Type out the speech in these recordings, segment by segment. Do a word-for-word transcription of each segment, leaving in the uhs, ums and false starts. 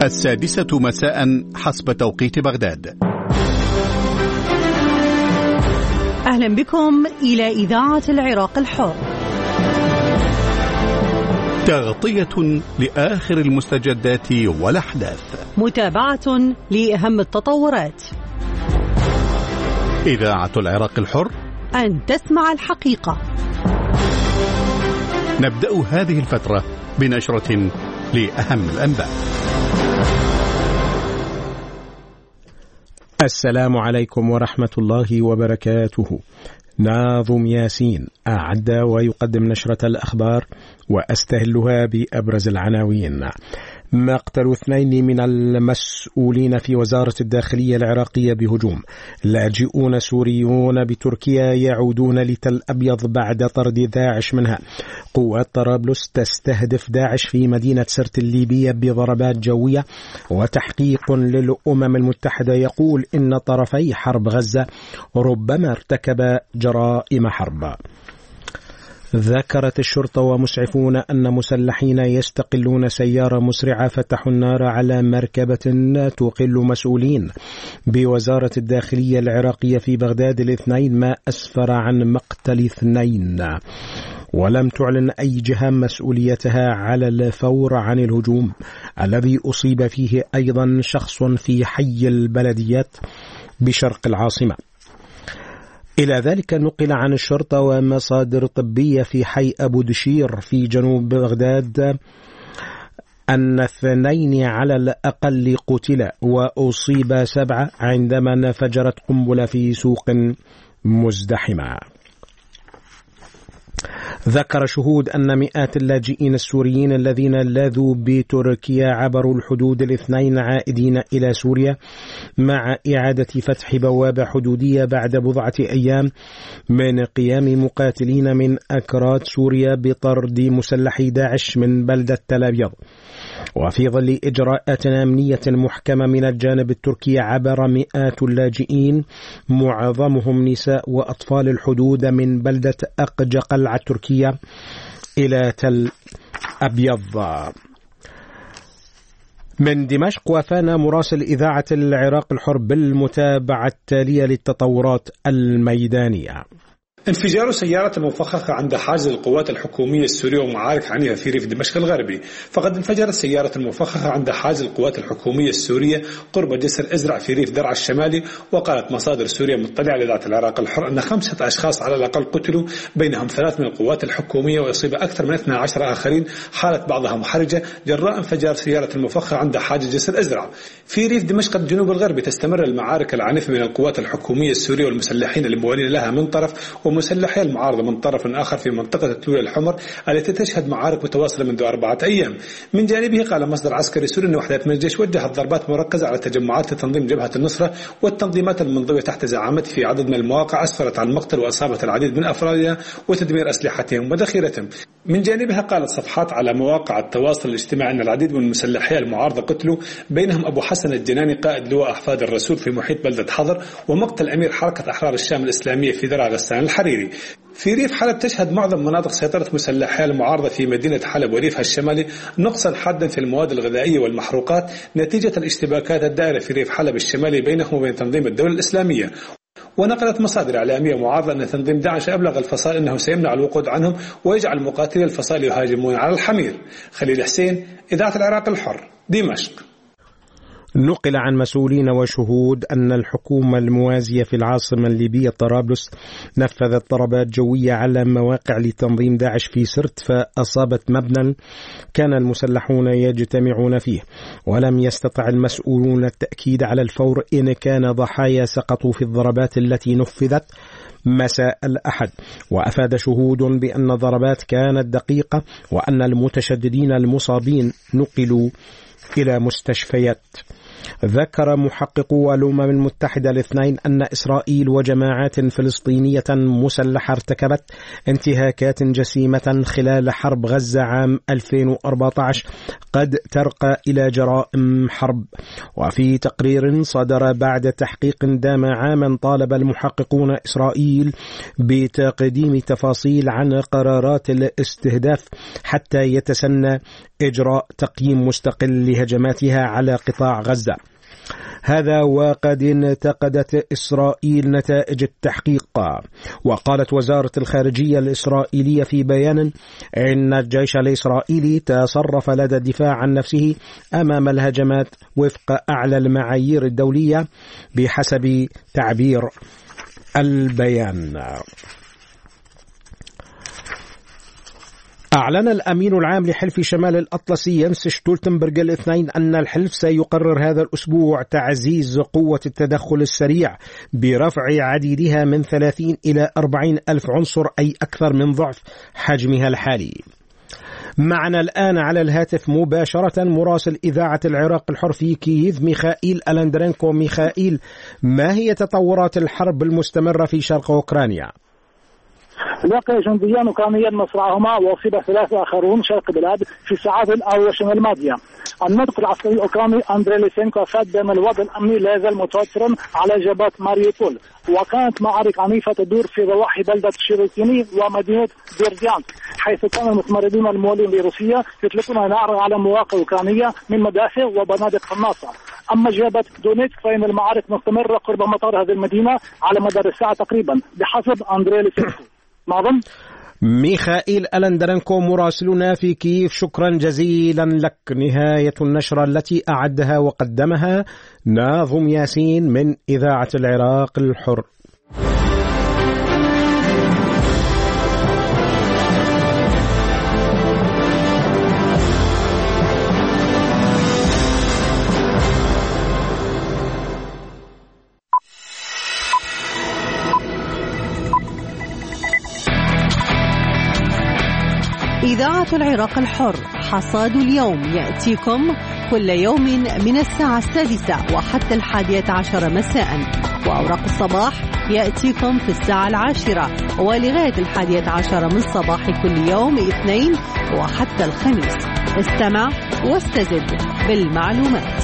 السادسة مساء حسب توقيت بغداد. أهلا بكم إلى إذاعة العراق الحر. تغطية لآخر المستجدات والأحداث، متابعة لأهم التطورات. إذاعة العراق الحر، أن تسمع الحقيقة. نبدأ هذه الفترة بنشرة لأهم الأنباء. السلام عليكم ورحمة الله وبركاته. ناظم ياسين أعد ويقدم نشرة الأخبار وأستهلها بأبرز العناوين. مقتل اثنين من المسؤولين في وزارة الداخلية العراقية بهجوم. لاجئون سوريون بتركيا يعودون لتل أبيض بعد طرد داعش منها. قوات طرابلس تستهدف داعش في مدينة سرت الليبية بضربات جوية. وتحقيق للأمم المتحدة يقول إن طرفي حرب غزة ربما ارتكب جرائم حرب. ذكرت الشرطة ومسعفون أن مسلحين يستقلون سيارة مسرعة فتحوا النار على مركبة تقل مسؤولين بوزارة الداخلية العراقية في بغداد الاثنين، ما أسفر عن مقتل اثنين. ولم تعلن أي جهة مسؤوليتها على الفور عن الهجوم الذي أصيب فيه أيضا شخص في حي البلديات بشرق العاصمة. إلى ذلك نقل عن الشرطة ومصادر طبية في حي أبو دشير في جنوب بغداد أن اثنين على الأقل قتل وأصيب سبعة عندما انفجرت قنبلة في سوق مزدحمة. ذكر شهود أن مئات اللاجئين السوريين الذين لاذوا بتركيا عبروا الحدود الاثنين عائدين إلى سوريا مع إعادة فتح بوابة حدودية بعد بضعة أيام من قيام مقاتلين من أكراد سوريا بطرد مسلحي داعش من بلدة تل أبيض. وفي ظل إجراءات أمنية محكمة من الجانب التركي عبر مئات اللاجئين معظمهم نساء وأطفال الحدود من بلدة أقجقل التركية إلى تل أبيض. من دمشق وافانا مراسل إذاعة العراق الحر بالمتابعة التالية للتطورات الميدانية. انفجار سيارة مفخخة عند حاجز القوات الحكومية السورية ومعارك عنيفة في ريف دمشق الغربي. فقد انفجرت سيارة مفخخة عند حاجز القوات الحكومية السورية قرب جسر أزرع في ريف درعا الشمالي. وقالت مصادر سورية مطلعة لإذاعة العراق الحر أن خمسة أشخاص على الأقل قتلوا، بينهم ثلاث من القوات الحكومية، ويصيب أكثر من اثني عشر آخرين حالة بعضها محرجة جراء انفجار سيارة المفخخة عند حاجز جسر أزرع. في ريف دمشق الجنوب الغربي تستمر المعارك العنيفة بين القوات الحكومية السورية والمسلحين الموالين لها من طرف ومسلحي المعارضة من طرف آخر في منطقة التلوية الحمر التي تشهد معارك متواصلة منذ أربعة أيام. من جانبه قال مصدر عسكري سوري أن وحدات من الجيش وجهت ضربات مركزة على تجمعات لتنظيم جبهة النصرة والتنظيمات المنضوية تحت زعامته في عدد من المواقع، أسفرت عن مقتل وإصابة العديد من أفرادها وتدمير أسلحتهم وذخيرتهم. من جانبها قالت صفحات على مواقع التواصل الاجتماعي أن العديد من مسلحي المعارضة قتلوا، بينهم أبو حسن الجناني قائد لواء أحفاد الرسول في محيط بلدة حضر، ومقتل أمير حركة أحرار الشام الإسلامية في درعا غسان الحريري. في ريف حلب تشهد معظم مناطق سيطرة مسلحي المعارضة في مدينة حلب وريفها الشمالي نقصا حادا في المواد الغذائية والمحروقات نتيجة الاشتباكات الدائرة في ريف حلب الشمالي بينهم وبين تنظيم الدولة الإسلامية. ونقلت مصادر إعلامية معارضة أن تنظيم داعش أبلغ الفصائل أنه سيمنع الوقود عنهم ويجعل مقاتلي الفصائل يهاجمون على الحمير. خليل حسين، إذاعة العراق الحر، دمشق. نقل عن مسؤولين وشهود أن الحكومة الموازية في العاصمة الليبية طرابلس نفذت ضربات جوية على مواقع لتنظيم داعش في سرت، فأصابت مبنى كان المسلحون يجتمعون فيه. ولم يستطع المسؤولون التأكيد على الفور إن كان ضحايا سقطوا في الضربات التي نفذت مساء الأحد. وأفاد شهود بأن الضربات كانت دقيقة وأن المتشددين المصابين نقلوا إلى مستشفيات. ذكر محققو الأمم المتحدة الاثنين أن إسرائيل وجماعات فلسطينية مسلحة ارتكبت انتهاكات جسيمة خلال حرب غزة عام ألفين وأربعة عشر قد ترقى إلى جرائم حرب. وفي تقرير صدر بعد تحقيق دام عاما طالب المحققون إسرائيل بتقديم تفاصيل عن قرارات الاستهداف حتى يتسنى إجراء تقييم مستقل لهجماتها على قطاع غزة. هذا وقد انتقدت إسرائيل نتائج التحقيق. وقالت وزارة الخارجية الإسرائيلية في بيان إن الجيش الإسرائيلي تصرف لدى الدفاع عن نفسه أمام الهجمات وفق أعلى المعايير الدولية بحسب تعبير البيان. أعلن الأمين العام لحلف شمال الأطلسي ينس شتولتنبرغ الاثنين أن الحلف سيقرر هذا الأسبوع تعزيز قوة التدخل السريع برفع عديدها من ثلاثين إلى أربعين ألف عنصر، أي أكثر من ضعف حجمها الحالي. معنا الآن على الهاتف مباشرة مراسل إذاعة العراق الحر في كييف ميخائيل ألندرينكو. ميخائيل، ما هي تطورات الحرب المستمرة في شرق أوكرانيا؟ لقي جنديان أوكرانيين مصرعهما وأصيب ثلاثة آخرون شرق البلاد في الساعات الأواخر الماضية. الناطق العسكري الأوكراني أندري ليسينكو أفاد بأن الوضع الأمني لا يزال متوترا على جبهة ماريوبول، وكانت معارك عنيفة تدور في ضواحي بلدة شيروتيني ومدينة بيرديانسك، حيث كان المتمردون الموالين لروسيا يطلقون نارا على مواقع أوكرانية من مدافع وبنادق قناصة. أما جبهة دونيتسك فإن المعارك مستمرة قرب مطار هذه المدينة على مدار الساعة تقريبا بحسب أندري ليسينكو. معظم ميخائيل ألندرينكو مراسلنا في كييف، شكرا جزيلا لك. نهاية النشرة التي أعدها وقدمها ناظم ياسين من إذاعة العراق الحر. إذاعة العراق الحر، حصاد اليوم يأتيكم كل يوم من الساعة السادسة وحتى الحادية عشر مساء، وأوراق الصباح يأتيكم في الساعة العاشرة ولغاية الحادية عشر من صباح كل يوم اثنين وحتى الخميس. استمع واستزد بالمعلومات.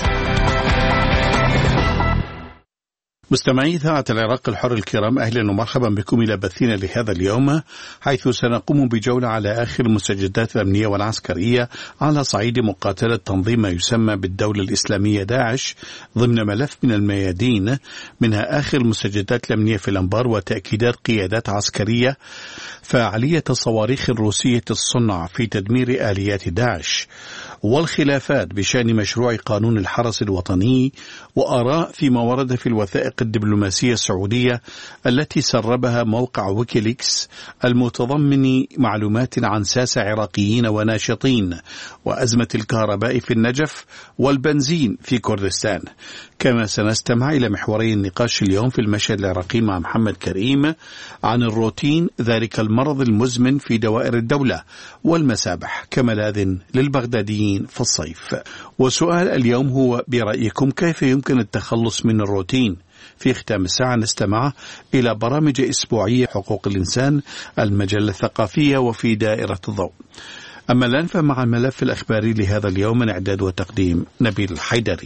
مستمعي إذاعة العراق الحر الكرام، أهلا ومرحبا بكم إلى بثنا لهذا اليوم، حيث سنقوم بجولة على آخر المستجدات الأمنية والعسكرية على صعيد مقاتلة تنظيم ما يسمى بالدولة الإسلامية داعش ضمن ملف من الميادين، منها آخر المستجدات الأمنية في الأنبار وتأكيدات قيادات عسكرية فعالية الصواريخ الروسية الصنع في تدمير آليات داعش، والخلافات بشأن مشروع قانون الحرس الوطني، وآراء فيما ورد في الوثائق الدبلوماسية السعودية التي سربها موقع ويكيليكس المتضمن معلومات عن ساسة عراقيين وناشطين، وأزمة الكهرباء في النجف والبنزين في كردستان. كما سنستمع إلى محوري النقاش اليوم في المشهد العراقي مع محمد كريم عن الروتين، ذلك المرض المزمن في دوائر الدولة، والمسابح كملاذ للبغداديين في الصيف. وسؤال اليوم هو برأيكم كيف يمكن التخلص من الروتين؟ في ختام الساعة نستمع إلى برامج أسبوعية حقوق الإنسان، المجلة الثقافية، وفي دائرة الضوء. أما الآن فمع الملف الأخباري لهذا اليوم من إعداد وتقديم نبيل الحيدري.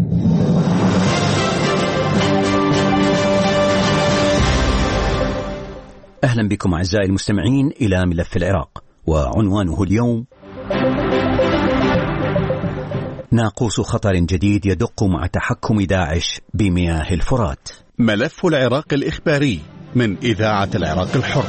أهلا بكم أعزائي المستمعين إلى ملف العراق، وعنوانه اليوم: ناقوس خطر جديد يدق مع تحكم داعش بمياه الفرات. ملف العراق الإخباري من إذاعة العراق الحر.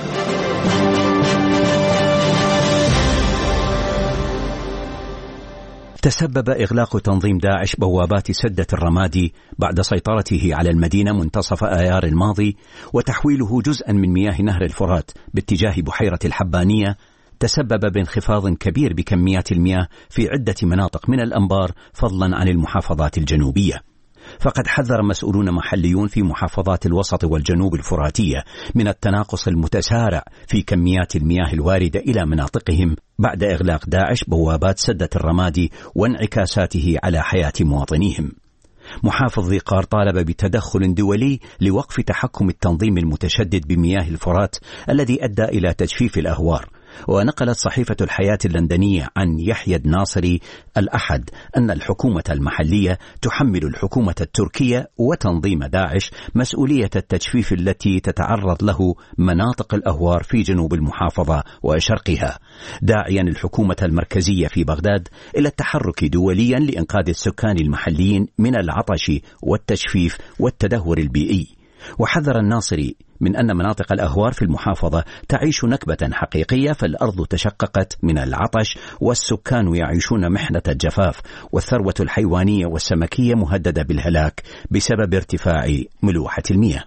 تسبب إغلاق تنظيم داعش بوابات سدة الرمادي بعد سيطرته على المدينة منتصف آيار الماضي وتحويله جزءا من مياه نهر الفرات باتجاه بحيرة الحبانية، تسبب بانخفاض كبير بكميات المياه في عدة مناطق من الأنبار فضلا عن المحافظات الجنوبية. فقد حذر مسؤولون محليون في محافظات الوسط والجنوب الفراتية من التناقص المتسارع في كميات المياه الواردة إلى مناطقهم بعد إغلاق داعش بوابات سدة الرمادي وانعكاساته على حياة مواطنيهم. محافظ ذي قار طالب بتدخل دولي لوقف تحكم التنظيم المتشدد بمياه الفرات الذي أدى إلى تجفيف الأهوار، ونقلت صحيفة الحياة اللندنية عن يحيى الناصري الأحد أن الحكومة المحلية تحمل الحكومة التركية وتنظيم داعش مسؤولية التجفيف التي تتعرض له مناطق الأهوار في جنوب المحافظة وشرقها، داعيا الحكومة المركزية في بغداد إلى التحرك دوليا لإنقاذ السكان المحليين من العطش والتجفيف والتدهور البيئي. وحذر الناصري من أن مناطق الأهوار في المحافظة تعيش نكبة حقيقية، فالأرض تشققت من العطش والسكان يعيشون محنة الجفاف، والثروة الحيوانية والسمكية مهددة بالهلاك بسبب ارتفاع ملوحة المياه.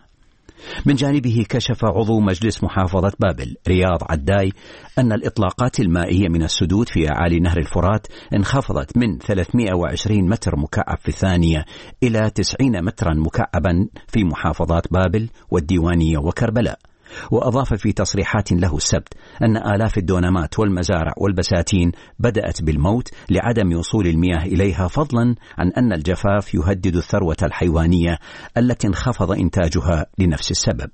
من جانبه كشف عضو مجلس محافظة بابل رياض عداي أن الإطلاقات المائية من السدود في أعالي نهر الفرات انخفضت من ثلاثمائة وعشرين متر مكعب في الثانية إلى تسعين مترا مكعبا في محافظات بابل والديوانية وكربلاء. وأضاف في تصريحات له السبت أن آلاف الدونمات والمزارع والبساتين بدأت بالموت لعدم وصول المياه إليها، فضلا عن أن الجفاف يهدد الثروة الحيوانية التي انخفض إنتاجها لنفس السبب.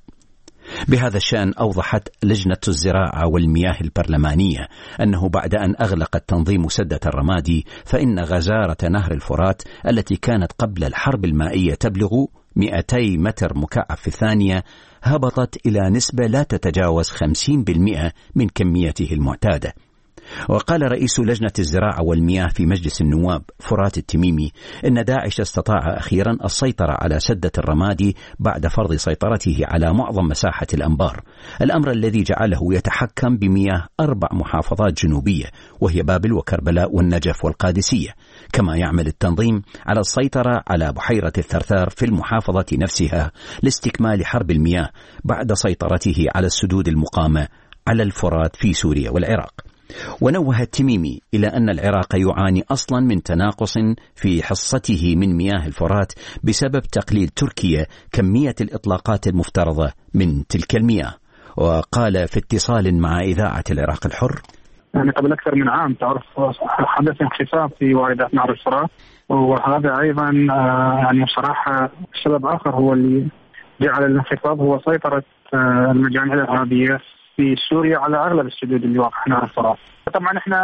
بهذا الشأن أوضحت لجنة الزراعة والمياه البرلمانية أنه بعد أن أغلق التنظيم سدة الرمادي، فإن غزارة نهر الفرات التي كانت قبل الحرب المائية تبلغ مئتي متر مكعب في الثانية هبطت إلى نسبة لا تتجاوز خمسين بالمئة من كميته المعتادة. وقال رئيس لجنة الزراعة والمياه في مجلس النواب فرات التميمي إن داعش استطاع أخيرا السيطرة على سدة الرمادي بعد فرض سيطرته على معظم مساحة الأنبار، الأمر الذي جعله يتحكم بمياه أربع محافظات جنوبية وهي بابل وكربلاء والنجف والقادسية. كما يعمل التنظيم على السيطرة على بحيرة الثرثار في المحافظة نفسها لاستكمال حرب المياه بعد سيطرته على السدود المقامة على الفرات في سوريا والعراق. ونوه التميمي إلى أن العراق يعاني أصلا من تناقص في حصته من مياه الفرات بسبب تقليل تركيا كمية الإطلاقات المفترضة من تلك المياه. وقال في اتصال مع إذاعة العراق الحر: يعني قبل أكثر من عام تعرف حدث انخفاض في واردات نهر الفرات، وهذا أيضا يعني صراحة سبب آخر هو اللي جعل الانخفاض هو سيطرة المجاميع الإرهابية في سوريا على أغلب السدود اللي واقعة نهر الفرات. طبعا احنا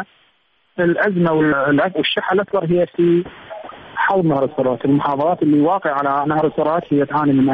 الأزمة والشحة الأكبر هي في حوض نهر الفرات، المحافظات اللي واقعة على نهر الفرات هي تعاني من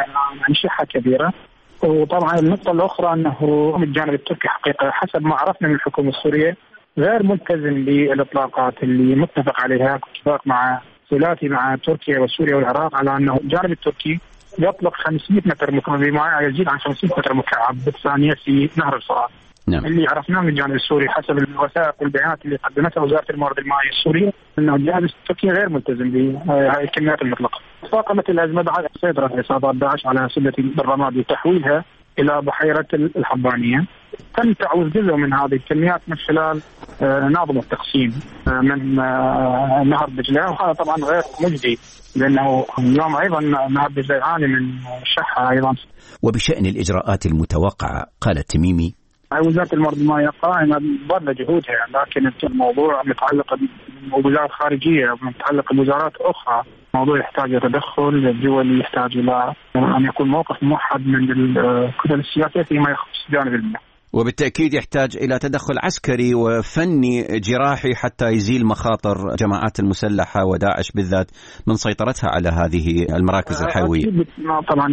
شحة كبيرة. وطبعا النقطة الأخرى أنه من الجانب التركي حقيقة حسب ما عرفنا من الحكومة السورية غير ملتزم بالإطلاقات اللي متفق عليها، اتفاق مع ثلاثي مع تركيا وسوريا والعراق على أنه الجانب التركي يطلق خمسمائة متر مكعب بما يزيد عن خمسين متر مكعب بالثانية في نهر الفرات. نعم. اللي عرفناه من الجانب السوري حسب الوثائق والبيانات اللي قدمتها وزارة الموارد المائية السورية أنه الجانب التركي غير ملتزم بهذه الكميات المطلقة. فاقمت الأزمة بعد سيطرة عصابات داعش على سدة الرمادي وتحويلها إلى بحيرة الحبانية. تم تعويض جزء من هذه الكميات من خلال نظم التقسيم من نهر دجلة، وهذا طبعا غير مجدي لأنه اليوم أيضا نهر دجلة يعاني من شحة أيضا. وبشأن الإجراءات المتوقعة قال التميمي: وزارة الموارد المائية قائمة بذل جهودها، لكن الموضوع متعلق بوزارة خارجية ومتعلق بوزارات أخرى، موضوع يحتاج تدخل الدول، يحتاج إلى أن يكون موقف موحد من الكتل السياسية فيما يخص جانب المياه. وبالتأكيد يحتاج إلى تدخل عسكري وفني جراحي حتى يزيل مخاطر جماعات المسلحة وداعش بالذات من سيطرتها على هذه المراكز الحيوية. طبعا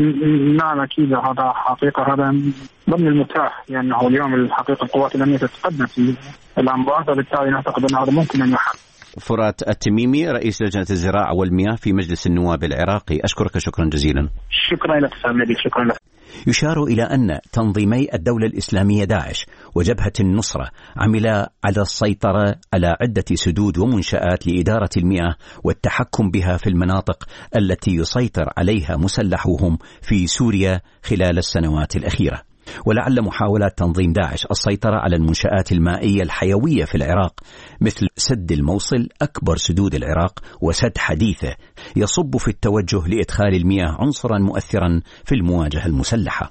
نعم أكيد هذا حقيقة، هذا ضمن المتاح لأنه يعني اليوم الحقيقة القوات الأمنية تتقدم في الأنبار، وبالتالي نعتقد أن هذا ممكن أن يحل. فرات التميمي رئيس لجنة الزراعة والمياه في مجلس النواب العراقي، أشكرك شكرا جزيلا. شكرا لك سامي، شكرا لك. يشار إلى أن تنظيمي الدولة الإسلامية داعش وجبهة النصرة عملا على السيطرة على عدة سدود ومنشآت لإدارة المياه والتحكم بها في المناطق التي يسيطر عليها مسلحوهم في سوريا خلال السنوات الأخيرة. ولعل محاولات تنظيم داعش السيطرة على المنشآت المائية الحيوية في العراق مثل سد الموصل أكبر سدود العراق وسد حديثة يصب في التوجه لإدخال المياه عنصرا مؤثرا في المواجهة المسلحة.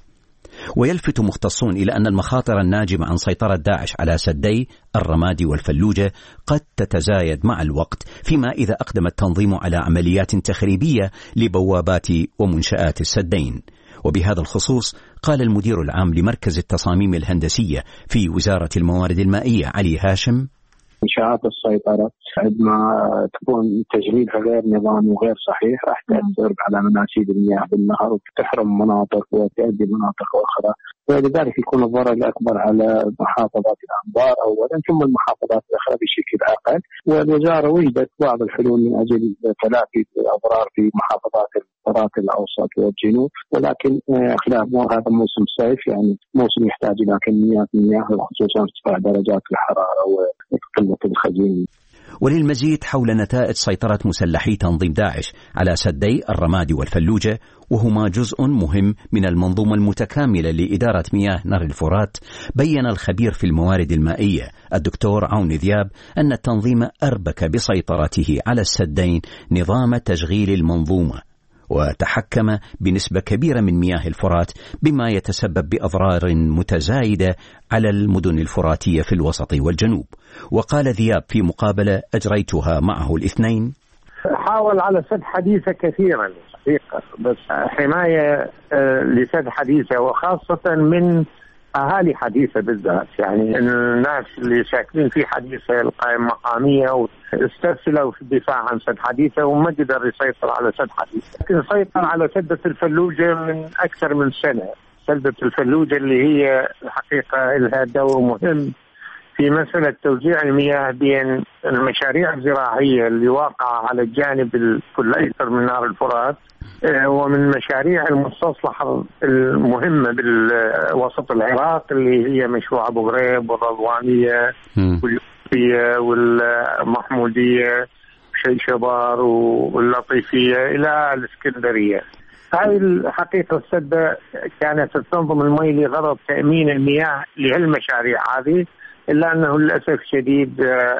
ويلفت مختصون إلى أن المخاطر الناجمة عن سيطرة داعش على سدي الرمادي والفلوجة قد تتزايد مع الوقت، فيما إذا أقدم التنظيم على عمليات تخريبية لبوابات ومنشآت السدين. وبهذا الخصوص قال المدير العام لمركز التصاميم الهندسية في وزارة الموارد المائية علي هاشم: إنشاءات السيطرة عندما تكون تجريدها غير نظامي وغير صحيح راح تأثر على مناسيب المياه بالنهر وتحرم مناطق وتؤدي مناطق أخرى، ولذلك يكون الضرر الأكبر على محافظات الأنبار أولا ثم المحافظات الأخرى بشكل أقل. والوزارة وجدت بعض الحلول من أجل تلافي الأضرار في محافظات الفرات الأوسط والجنوب، ولكن خلاف هذا موسم صيف يعني موسم يحتاج إلى كميات مياه خصوصا ارتفاع درجات الحرارة وقلة الخزين. وللمزيد حول نتائج سيطرة مسلحي تنظيم داعش على سدي الرمادي والفلوجة، وهما جزء مهم من المنظومة المتكاملة لإدارة مياه نهر الفرات، بين الخبير في الموارد المائية الدكتور عون ذياب أن التنظيم أربك بسيطرته على السدين نظام تشغيل المنظومة، وتحكم بنسبة كبيرة من مياه الفرات بما يتسبب بأضرار متزايدة على المدن الفراتية في الوسط والجنوب. وقال ذياب في مقابلة أجريتها معه الاثنين: حاول على سد حديثة كثيرا حقيقة، بس حماية لسد حديثة وخاصة من أهالي حديثة بالذات، يعني الناس اللي ساكنين في حديثة القائمة مقامية واسترسلوا في الدفاع عن سد حديثة وما قدر يسيطر على سد حديثة، لكن سيطر على سدة الفلوجة من أكثر من سنة. سدة الفلوجة اللي هي حقيقة لها دور مهم في مسألة توزيع المياه بين المشاريع الزراعية اللي واقعة على الجانب الأيسر من نهر الفرات ومن المشاريع المستصلحة المهمة بالوسط العراق اللي هي مشروع أبو غريب والرضوانية واللطيفية والمحمودية وشيشبار واللطيفية إلى الإسكندرية. هذه الحقيقة السدة كانت تنظم المي لغرض تأمين المياه لهالمشاريع هذه، إلا أنه للأسف الشديد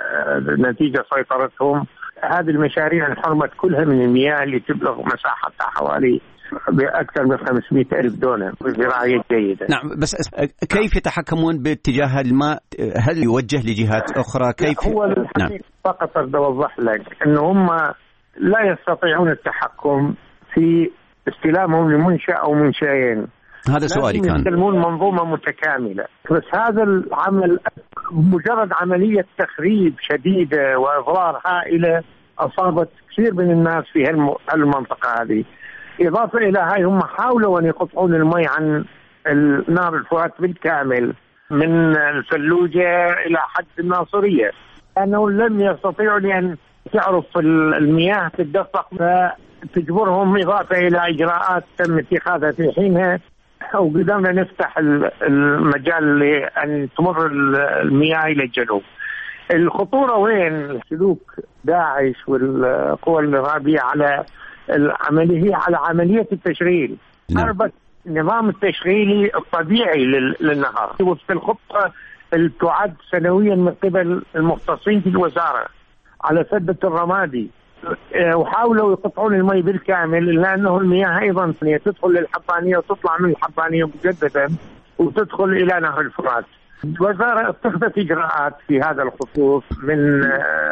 نتيجة سيطرتهم هذه المشاريع انحرمت كلها من المياه اللي تبلغ مساحتها حوالي بأكثر من خمسمائة ألف دونم زراعية جيدة. نعم، بس كيف يتحكمون باتجاه الماء؟ هل يوجه لجهات أخرى؟ كيف؟ هو الحقيقة نعم. فقط أريد أوضح لك أن هم لا يستطيعون التحكم في استلامهم لمنشأ أو منشأين. هذا سؤالي كان. يستلمون منظومة متكاملة، بس هذا العمل مجرد عملية تخريب شديدة وأضرار هائلة أصابت كثير من الناس في هالمنطقة هذه. إضافة إلى هاي هم حاولوا أن يقطعون المي عن نهر الفرات بالكامل من الفلوجة إلى حد الناصرية، لأنه لم يستطيعوا لأن تعرف المياه تتدفق فتجبرهم، إضافة إلى إجراءات تم اتخاذها في حينها وقدرنا نفتح المجال لأن تمر المياه إلى الجنوب. الخطورة وين؟ سلوك داعش والقوى الإرهابية على العملية هي على عملية التشغيل. أربك النظام التشغيلي الطبيعي للنهر وفق الخطة اللي تعد سنويا من قبل المختصين في الوزارة على سدة الرمادي، وحاولوا يقطعون المي بالكامل لأنه المياه أيضا تدخل للحبانية وتطلع من الحبانية مجددا وتدخل إلى نهر الفرات. الوزارة اتخذت إجراءات في هذا الخصوص من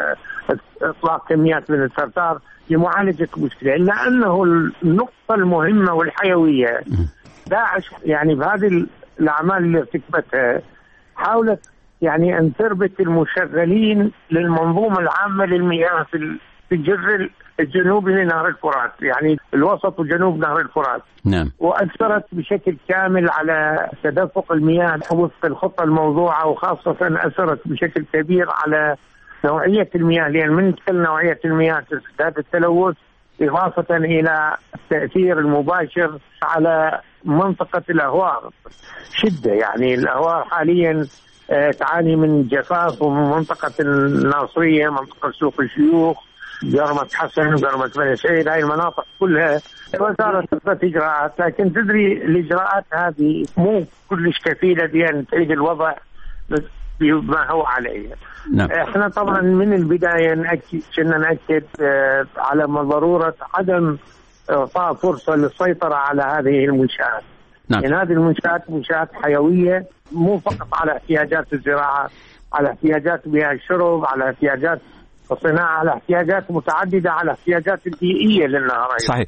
إطلاق كميات من السرطار لمعالجة المشكلة، إلا أنه النقطة المهمة والحيوية داعش يعني بهذه الأعمال اللي ارتكبتها حاولت يعني أن تربط المشغلين للمنظومة العامة للمياه في في الجزء الجنوبي لنهر الفرات، يعني الوسط وجنوب نهر الفرات. نعم. وأثرت بشكل كامل على تدفق المياه وفق الخطة الموضوعة، وخاصة أثرت بشكل كبير على نوعية المياه، لأن من كل نوعية المياه تزداد التلوث، إضافة إلى التأثير المباشر على منطقة الأهوار شدة. يعني الأهوار حاليا تعاني من جفاف، ومن منطقة الناصرية، منطقة سوق الشيوخ، جرمة حسن وجرمة بني سعيد، هاي المناطق كلها الوزارة اتخذت إجراءات، لكن تدري الإجراءات هذه مو كلش كفيلة بأن تعيد الوضع بما هو عليه. نعم. احنا طبعا من البداية نأكد كنا نأكد على ضرورة عدم إعطاء فرصة للسيطرة على هذه المنشآت. نعم. لأن هذه المنشآت منشآت حيوية، مو فقط على احتياجات الزراعة، على احتياجات مياه الشرب، على احتياجات الصناعة على احتياجات متعددة على احتياجات البيئية للنهر. صحيح.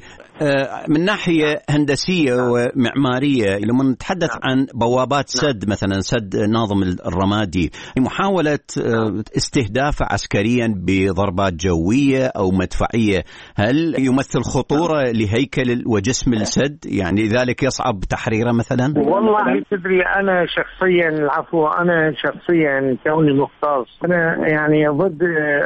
من ناحية هندسية ومعمارية لما نتحدث عن بوابات سد مثلا سد ناظم الرمادي، محاولة استهدافه عسكريا بضربات جوية أو مدفعية، هل يمثل خطورة لهيكل وجسم السد؟ يعني لذلك يصعب تحريره مثلا؟ والله تدري أنا شخصيا العفو أنا شخصيا كوني مختص أنا يعني ضد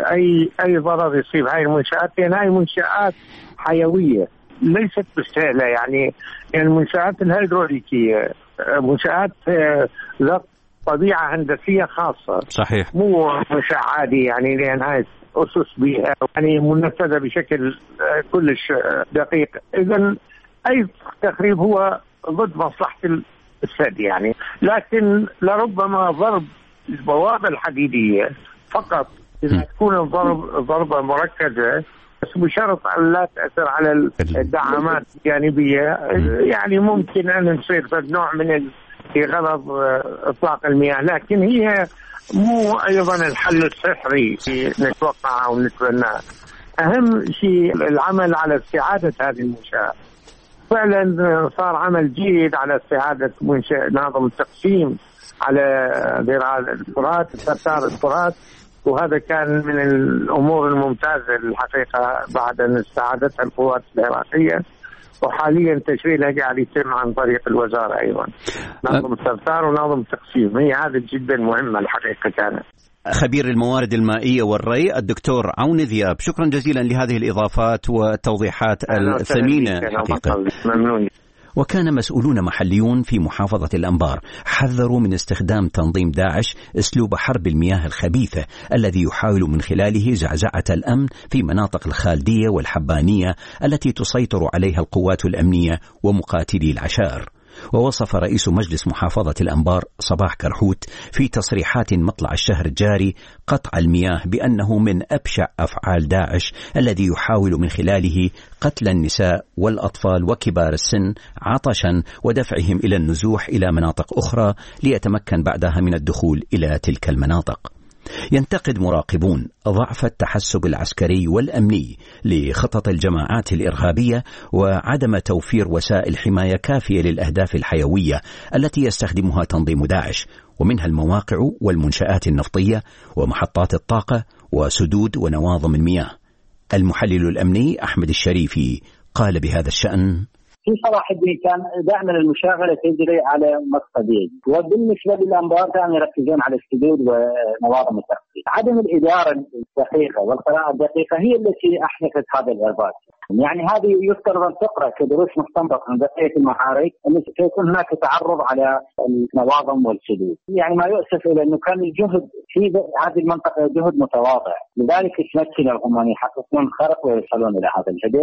أي أي ضرر يصيب هاي المنشآت، لأن هاي منشآت حيوية ليست بالسهلة. يعني يعني المنشآت الهيدروليكية منشآت ذات طبيعة هندسية خاصة. صحيح. مو منشأ عادي يعني، لأن هاي أسس بيئة يعني منفذة بشكل كلش دقيق. إذن أي تخريب هو ضد مصلحة السد يعني، لكن لربما ضرب البوابة الحديدية فقط إذا تكون الضرب ضربة مركزة بس بشرط أن لا تأثر على الدعامات الجانبية، يعني ممكن أن نصير نوع من غرض إطلاق المياه، لكن هي مو أيضا الحل السحري نتوقعه ونتمناه. أهم شيء العمل على استعادة هذه المنشآت. فعلا صار عمل جيد على استعادة منشأ ناظم التقسيم على ذراع الفرات السرطار الفرات، وهذا كان من الأمور الممتازة الحقيقة بعد أن استعادتها القوات العراقية، وحاليا تشغيلها قاعد يتم عن طريق الوزارة أيضا. ناظم السرطار وناظم التقسيم هي هذا جدا مهمة الحقيقة. كانت خبير الموارد المائية والري الدكتور عون ذياب، شكرا جزيلا لهذه الإضافات والتوضيحات الثمينة حقيقة. ممنون. وكان مسؤولون محليون في محافظة الأنبار حذروا من استخدام تنظيم داعش أسلوب حرب المياه الخبيثة الذي يحاول من خلاله زعزعة الأمن في مناطق الخالدية والحبانية التي تسيطر عليها القوات الأمنية ومقاتلي العشائر. ووصف رئيس مجلس محافظة الأنبار صباح كرحوت في تصريحات مطلع الشهر الجاري قطع المياه بأنه من أبشع أفعال داعش الذي يحاول من خلاله قتل النساء والأطفال وكبار السن عطشا ودفعهم إلى النزوح إلى مناطق أخرى ليتمكن بعدها من الدخول إلى تلك المناطق. ينتقد مراقبون ضعف التحسب العسكري والأمني لخطط الجماعات الإرهابية وعدم توفير وسائل حماية كافية للأهداف الحيوية التي يستخدمها تنظيم داعش، ومنها المواقع والمنشآت النفطية ومحطات الطاقة وسدود ونواظم المياه. المحلل الأمني أحمد الشريفي قال بهذا الشأن: في صلاح الدين كان دائما المشاغله تجري على مقصدين، وبالنسبه للانبار كانوا يركزون على السدود ونواظم التخطيط. عدم الاداره الدقيقه والقراءه الدقيقه هي التي احدثت هذا الارباك. يعني هذه يفترض ان تقرا كدروس مستنبطه من بقيه المحارق ان سيكون هناك تعرض على النواظم والسدود. يعني ما يؤسف الى انه كان الجهد في هذه المنطقه جهد متواضع، لذلك تمكن لهم ان يحققون الخرق ويوصلون الى هذا الهدف.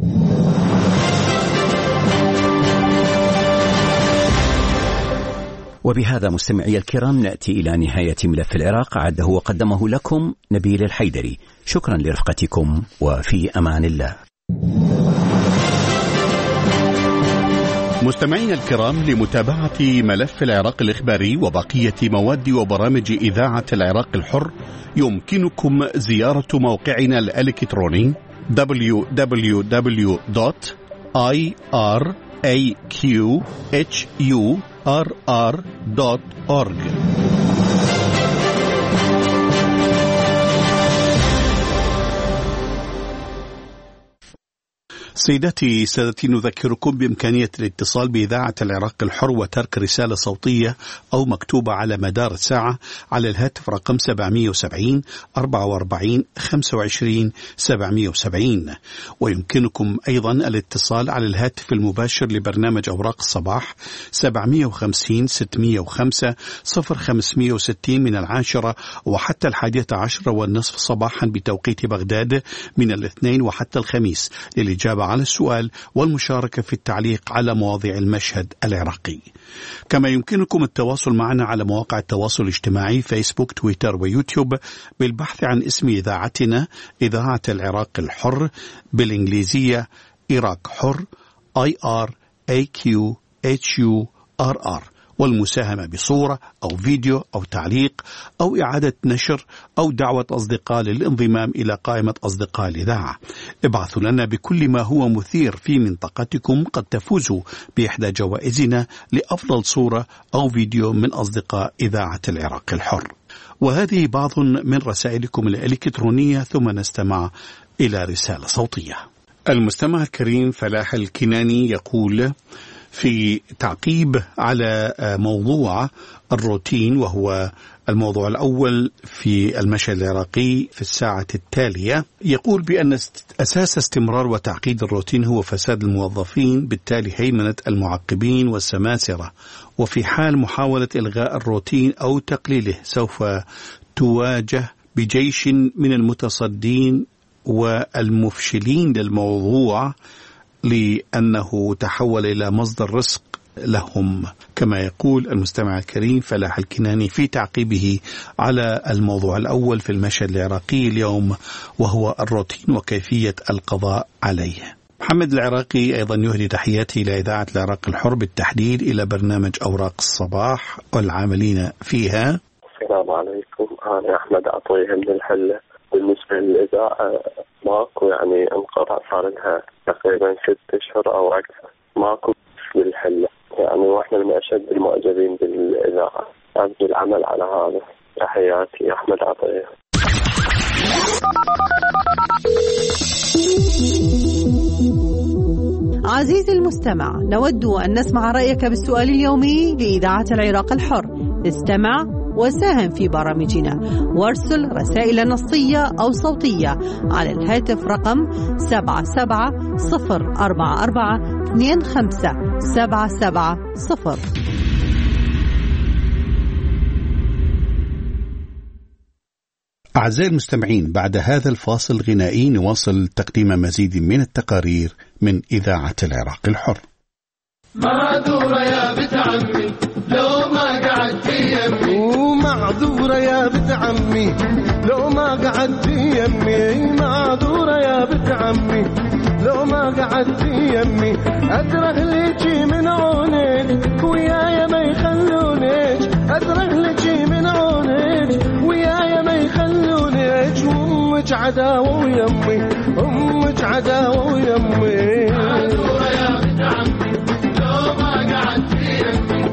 وبهذا مستمعي الكرام نأتي إلى نهاية ملف العراق، عده وقدمه لكم نبيل الحيدري. شكرا لرفقتكم وفي أمان الله. مستمعينا الكرام، لمتابعة ملف العراق الإخباري وبقية مواد وبرامج إذاعة العراق الحر يمكنكم زيارة موقعنا الإلكتروني دبليو دبليو دبليو دوت آي آر إيه كيو إتش يو آر آر دوت أورج. سيداتي سادتي، نذكركم بإمكانية الاتصال بإذاعة العراق الحر وترك رسالة صوتية أو مكتوبة على مدار الساعة على الهاتف رقم سبعمئة وسبعين أربعة وأربعين خمسة وعشرين سبعمئة وسبعين. ويمكنكم أيضا الاتصال على الهاتف المباشر لبرنامج أوراق الصباح سبعمئة وخمسين ستمئة وخمسة صفر خمسمئة وستين من العاشرة وحتى الحادية عشرة والنصف صباحا بتوقيت بغداد من الاثنين وحتى الخميس للإجابة على السؤال والمشاركة في التعليق على مواضيع المشهد العراقي. كما يمكنكم التواصل معنا على مواقع التواصل الاجتماعي فيسبوك تويتر ويوتيوب بالبحث عن اسم إذاعتنا إذاعة العراق الحر بالإنجليزية إيراق حر آي آر إيه كيو إتش يو آر آر. والمساهمة بصورة أو فيديو أو تعليق أو إعادة نشر أو دعوة أصدقاء للانضمام إلى قائمة أصدقاء الإذاعة. ابعثوا لنا بكل ما هو مثير في منطقتكم، قد تفوزوا بإحدى جوائزنا لأفضل صورة أو فيديو من أصدقاء إذاعة العراق الحر. وهذه بعض من رسائلكم الإلكترونية، ثم نستمع إلى رسالة صوتية. المستمع الكريم فلاح الكناني يقول في تعقيب على موضوع الروتين، وهو الموضوع الأول في المشهد العراقي في الساعة التالية، يقول بأن أساس استمرار وتعقيد الروتين هو فساد الموظفين، بالتالي هيمنة المعقبين والسماسرة، وفي حال محاولة إلغاء الروتين أو تقليله سوف تواجه بجيش من المتصدين والمفشلين للموضوع، لأنه تحول إلى مصدر رزق لهم، كما يقول المستمع الكريم فلاح الكناني في تعقيبه على الموضوع الأول في المشهد العراقي اليوم، وهو الروتين وكيفية القضاء عليه. محمد العراقي أيضا يهدي تحياته إلى إذاعة العراق الحر، بالتحديد إلى برنامج أوراق الصباح والعاملين فيها. السلام عليكم، أنا أحمد عطية من الحلة. بالنسبة للإذاعة ماكو يعني انقطع، صار لها تقريبا ست أشهر أو أكثر ماكو بالحلة يعني، وإحنا من أشد المعجبين بالإذاعة. أرجو العمل على هذا. تحياتي أحمد عطية. عزيزي المستمع، نود أن نسمع رأيك بالسؤال اليومي لإذاعة العراق الحر. استمع وساهم في برامجنا وارسل رسائل نصية أو صوتية على الهاتف رقم سبعة سبعة صفر أربعة أربعة اثنين خمسة سبعة سبعة صفر. أعزائي المستمعين، بعد هذا الفاصل الغنائي نواصل تقديم مزيد من التقارير من إذاعة العراق الحر. معذورة يا بنت عمي لو ما قعدت يمي، ومعذورة يا بنت عمي لو ما قعدت يمي، معذورة يا بنت عمي لو ما قعدت يمي، أدره ليكي من عونك ويايا ما يخلونك، أدره ليكي من عونك ويايا ما يخلونك، وأمك عداوة ويمي، أمك عداوة ويمي. معذورة يا بنت عمي لو ما قعدت يمي.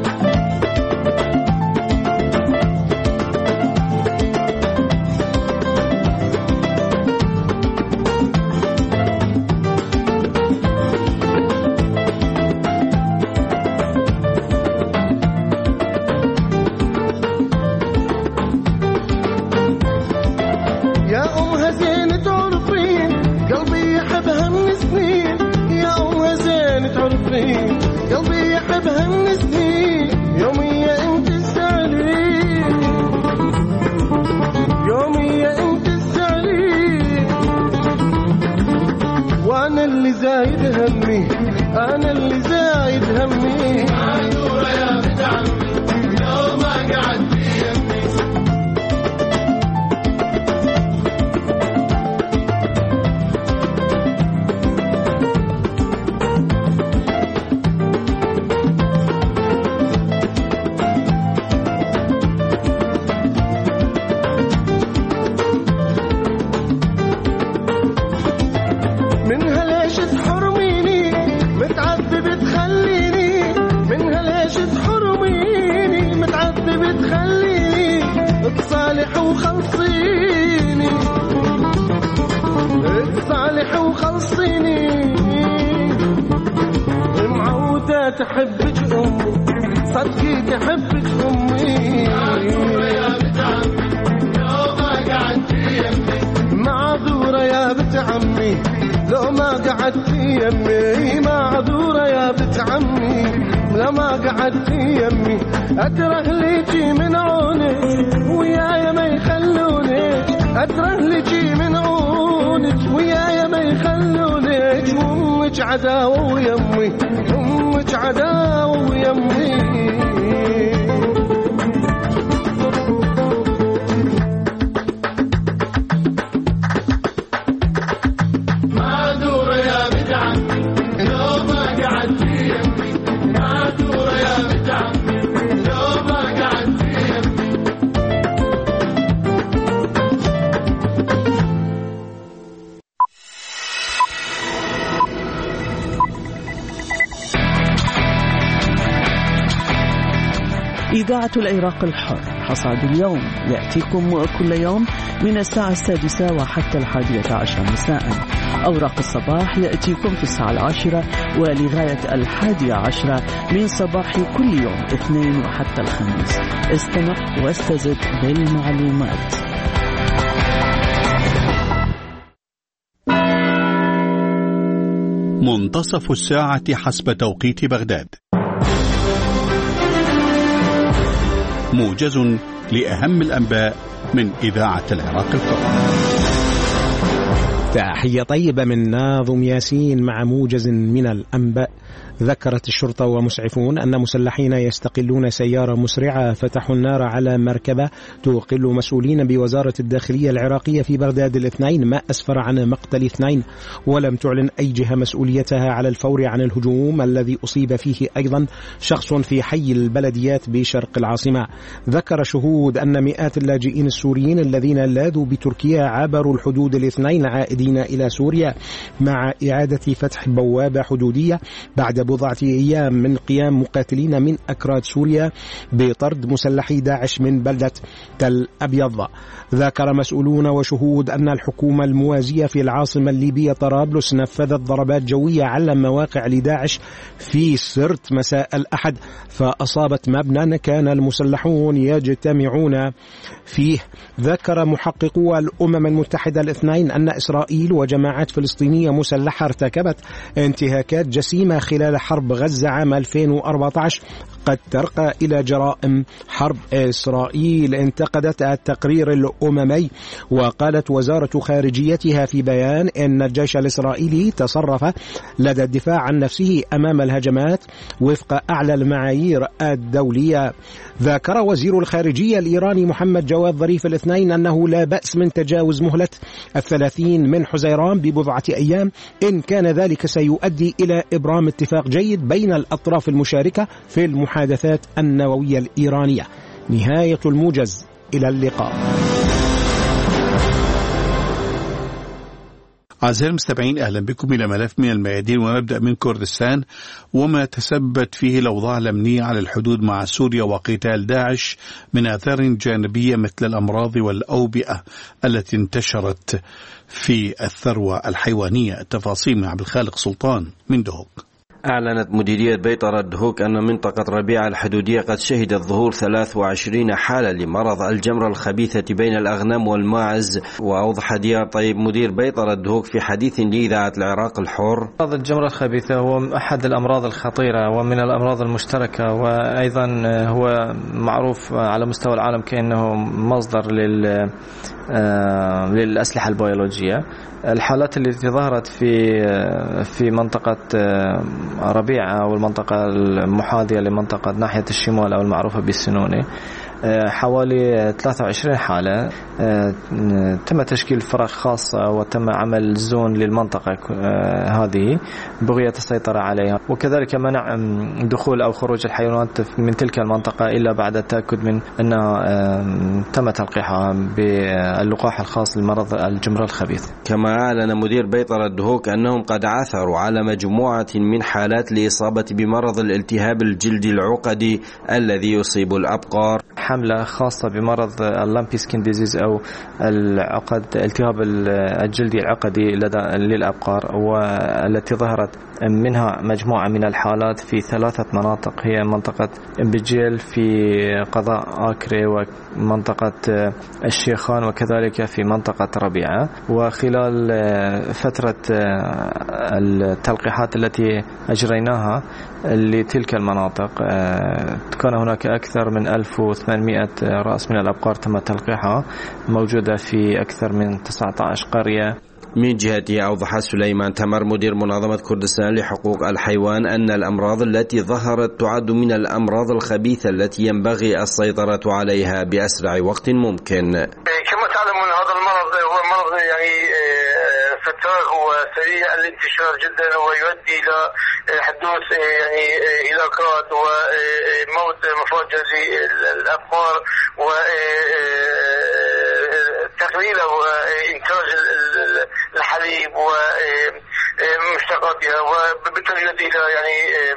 قلبي يحبها من سنين، يومية انت السعلين، يومية انت السعلين، وانا اللي زايد همي، انا اللي زايد همي. معذورة يا بنت عمي لو ما قعدت يمي. تحبك أمي صدقي تحبك أمي. معذورة يا بنت عمي لو ما قعدت يمي، معذورة يا بنت عمي لو ما قعدت يمي، معذورة يا بنت عمي لو ما قعدت يمي، أدره ليكي من عونك ويايا ما يخلونك، أدره ليكي من عونك ويايا ما يخلونك، وأمك عداوة ويمي، أمك عداوة ويمي. معذورة يا بنت عمي لو ما قعدت يمي، معذورة يا بنت عمي إذاعة العراق الحر حصاد اليوم يأتيكم كل يوم من الساعة السادسة وحتى الحادية عشر مساء. أوراق الصباح يأتيكم في الساعة العاشرة ولغاية الحادية عشرة من صباح كل يوم اثنين وحتى الخميس. استمع واستزد بالمعلومات. منتصف الساعة حسب توقيت بغداد. موجز لأهم الأنباء من إذاعة العراق الحر. تحية طيبة من ناظم ياسين مع موجز من الأنباء. ذكرت الشرطة ومسعفون أن مسلحين يستقلون سيارة مسرعة فتحوا النار على مركبة توقل مسؤولين بوزارة الداخلية العراقية في بغداد الاثنين، ما أسفر عن مقتل اثنين، ولم تعلن أي جهة مسؤوليتها على الفور عن الهجوم الذي أصيب فيه أيضا شخص في حي البلديات بشرق العاصمة. ذكر شهود أن مئات اللاجئين السوريين الذين لاذوا بتركيا عبروا الحدود الاثنين عائدين إلى سوريا مع إعادة فتح بوابة حدودية بعد بضعة أيام من قيام مقاتلين من أكراد سوريا بطرد مسلحي داعش من بلدة تل أبيض. ذكر مسؤولون وشهود أن الحكومة الموازية في العاصمة الليبية طرابلس نفذت ضربات جوية على مواقع لداعش في سرت مساء الأحد، فأصابت مبنى كان المسلحون يجتمعون فيه. ذكر محققو الأمم المتحدة الاثنين أن إسرائيل وجماعات فلسطينية مسلحة ارتكبت انتهاكات جسيمة خلال حرب غزة عام ألفين وأربعة عشر قد ترقى إلى جرائم حرب. إسرائيل انتقدت التقرير الأممي، وقالت وزارة خارجيتها في بيان أن الجيش الإسرائيلي تصرف لدى الدفاع عن نفسه أمام الهجمات وفق أعلى المعايير الدولية. ذكر وزير الخارجية الإيراني محمد جواد ظريف الاثنين أنه لا بأس من تجاوز مهلة الثلاثين من حزيران ببضعة أيام إن كان ذلك سيؤدي إلى إبرام اتفاق جيد بين الأطراف المشاركة في المحادثات النووية الإيرانية. نهاية الموجز، إلى اللقاء. أعزائي المستمعين، أهلا بكم إلى ملف من الميادين، ونبدأ من كردستان وما تسببت فيه الأوضاع الأمنية على الحدود مع سوريا وقتال داعش من آثار جانبية مثل الأمراض والأوبئة التي انتشرت في الثروة الحيوانية. التفاصيل مع عبد الخالق سلطان من دهوك. أعلنت مديرية بيطرة دهوك أن منطقة ربيعة الحدودية قد شهدت ظهور ثلاث وعشرين حالة لمرض الجمرة الخبيثة بين الأغنام والماعز. وأوضح ديار طيب مدير بيطرة دهوك في حديث لإذاعة العراق الحر: مرض الجمرة الخبيثة هو أحد الأمراض الخطيرة ومن الأمراض المشتركة، وأيضا هو معروف على مستوى العالم كأنه مصدر لل للأسلحة البيولوجية. الحالات التي ظهرت في في منطقة ربيعة والمنطقة المحاذية لمنطقة ناحية الشمال أو المعروفة بالسنوني حوالي ثلاثة وعشرين حالة. تم تشكيل فرق خاصة وتم عمل زون للمنطقة هذه بغية السيطرة عليها، وكذلك منع دخول أو خروج الحيوانات من تلك المنطقة إلا بعد التأكد من أنها تم تلقيحها باللقاح الخاص لمرض الجمرة الخبيث. كما أعلن مدير بيطرة دهوك أنهم قد عثروا على مجموعة من حالات الإصابة بمرض الالتهاب الجلدي العقدي الذي يصيب الأبقار. حملة خاصة بمرض اللامبي سكين ديزيز أو العقد التهاب الجلدي العقدي لدى للأبقار، والتي ظهرت منها مجموعة من الحالات في ثلاثة مناطق، هي منطقة بجيل في قضاء آكري ومنطقة الشيخان وكذلك في منطقة ربيعة. وخلال فترة التلقيحات التي أجريناها لتلك المناطق كان هناك أكثر من ألف وثمانمائة رأس من الأبقار تم تلقيحها، موجودة في أكثر من تسعة عشر قرية. من جهته أوضح سليمان تمر مدير منظمة كردستان لحقوق الحيوان أن الأمراض التي ظهرت تعد من الأمراض الخبيثة التي ينبغي السيطرة عليها بأسرع وقت ممكن. كما تعلمون هذا المرض هو مرض يعني فتاك وسريع الانتشار جدا، ويؤدي إلى حدوث يعني هلاكات وموت مفاجئ للأبقار و تقليل إنتاج الحليب ومشتقاتها، وبالتالي يؤدي إلى يعني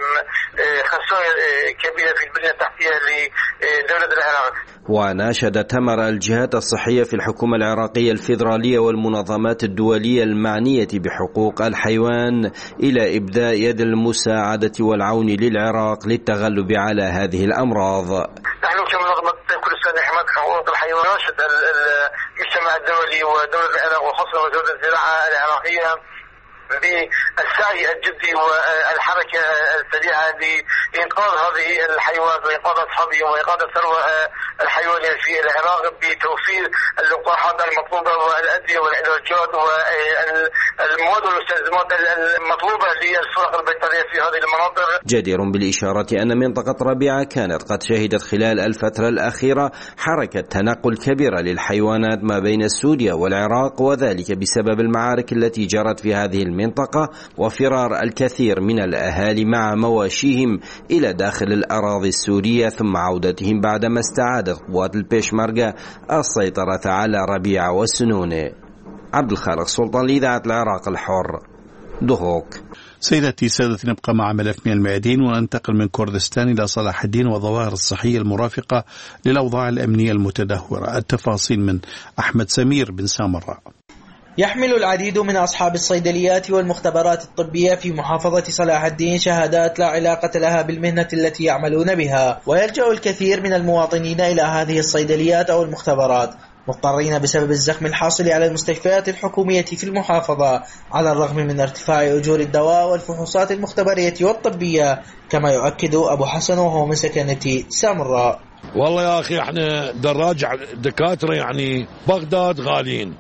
خسائر كبيرة في البنية التحتية لدولة العراق. وناشد تمر الجهات الصحية في الحكومة العراقية الفيدرالية والمنظمات الدولية المعنية بحقوق الحيوان إلى إبداء يد المساعدة والعون للعراق للتغلب على هذه الأمراض. نحن كمنظمة كل سنة حماية حقوق الحيوان ناشد المجتمع الدولي ودولة العراق وخاصة وزارة الزراعة العراقية بالسعي الجدي والحركة السريعة لإنقاذ هذه الحيوانات وإنقاذ أصحابهم وإنقاذ الثروة الحيوانية في العراق بتوفير اللقاحات المطلوبة والأدوية والعلاجات والمواد والمستلزمات المطلوبة للفرق البيطرية في هذه المناطق. جدير بالإشارة أن منطقة ربيعة كانت قد شهدت خلال الفترة الأخيرة حركة تنقل كبيرة للحيوانات ما بين سوريا والعراق، وذلك بسبب المعارك التي جرت في هذه المنطقة المنطقة وفرار الكثير من الأهالي مع مواشيهم إلى داخل الأراضي السورية ثم عودتهم بعدما استعادت قوات البيشمركة السيطرة على ربيعة والسنونة. عبد الخالق سلطان لإذاعة العراق الحر، دهوك. سيدتي سادتي، نبقى مع ملف من الميادين وننتقل من كردستان إلى صلاح الدين والظواهر الصحية المرافقة للأوضاع الأمنية المتدهورة. التفاصيل من أحمد سمير بن سامراء. يحمل العديد من أصحاب الصيدليات والمختبرات الطبية في محافظة صلاح الدين شهادات لا علاقة لها بالمهنة التي يعملون بها، ويلجأ الكثير من المواطنين إلى هذه الصيدليات أو المختبرات مضطرين بسبب الزخم الحاصل على المستشفيات الحكومية في المحافظة، على الرغم من ارتفاع أجور الدواء والفحوصات المختبرية والطبية، كما يؤكد أبو حسن وهو من سكنة سامراء. والله يا أخي احنا دراجع دكاترة يعني بغداد غاليين،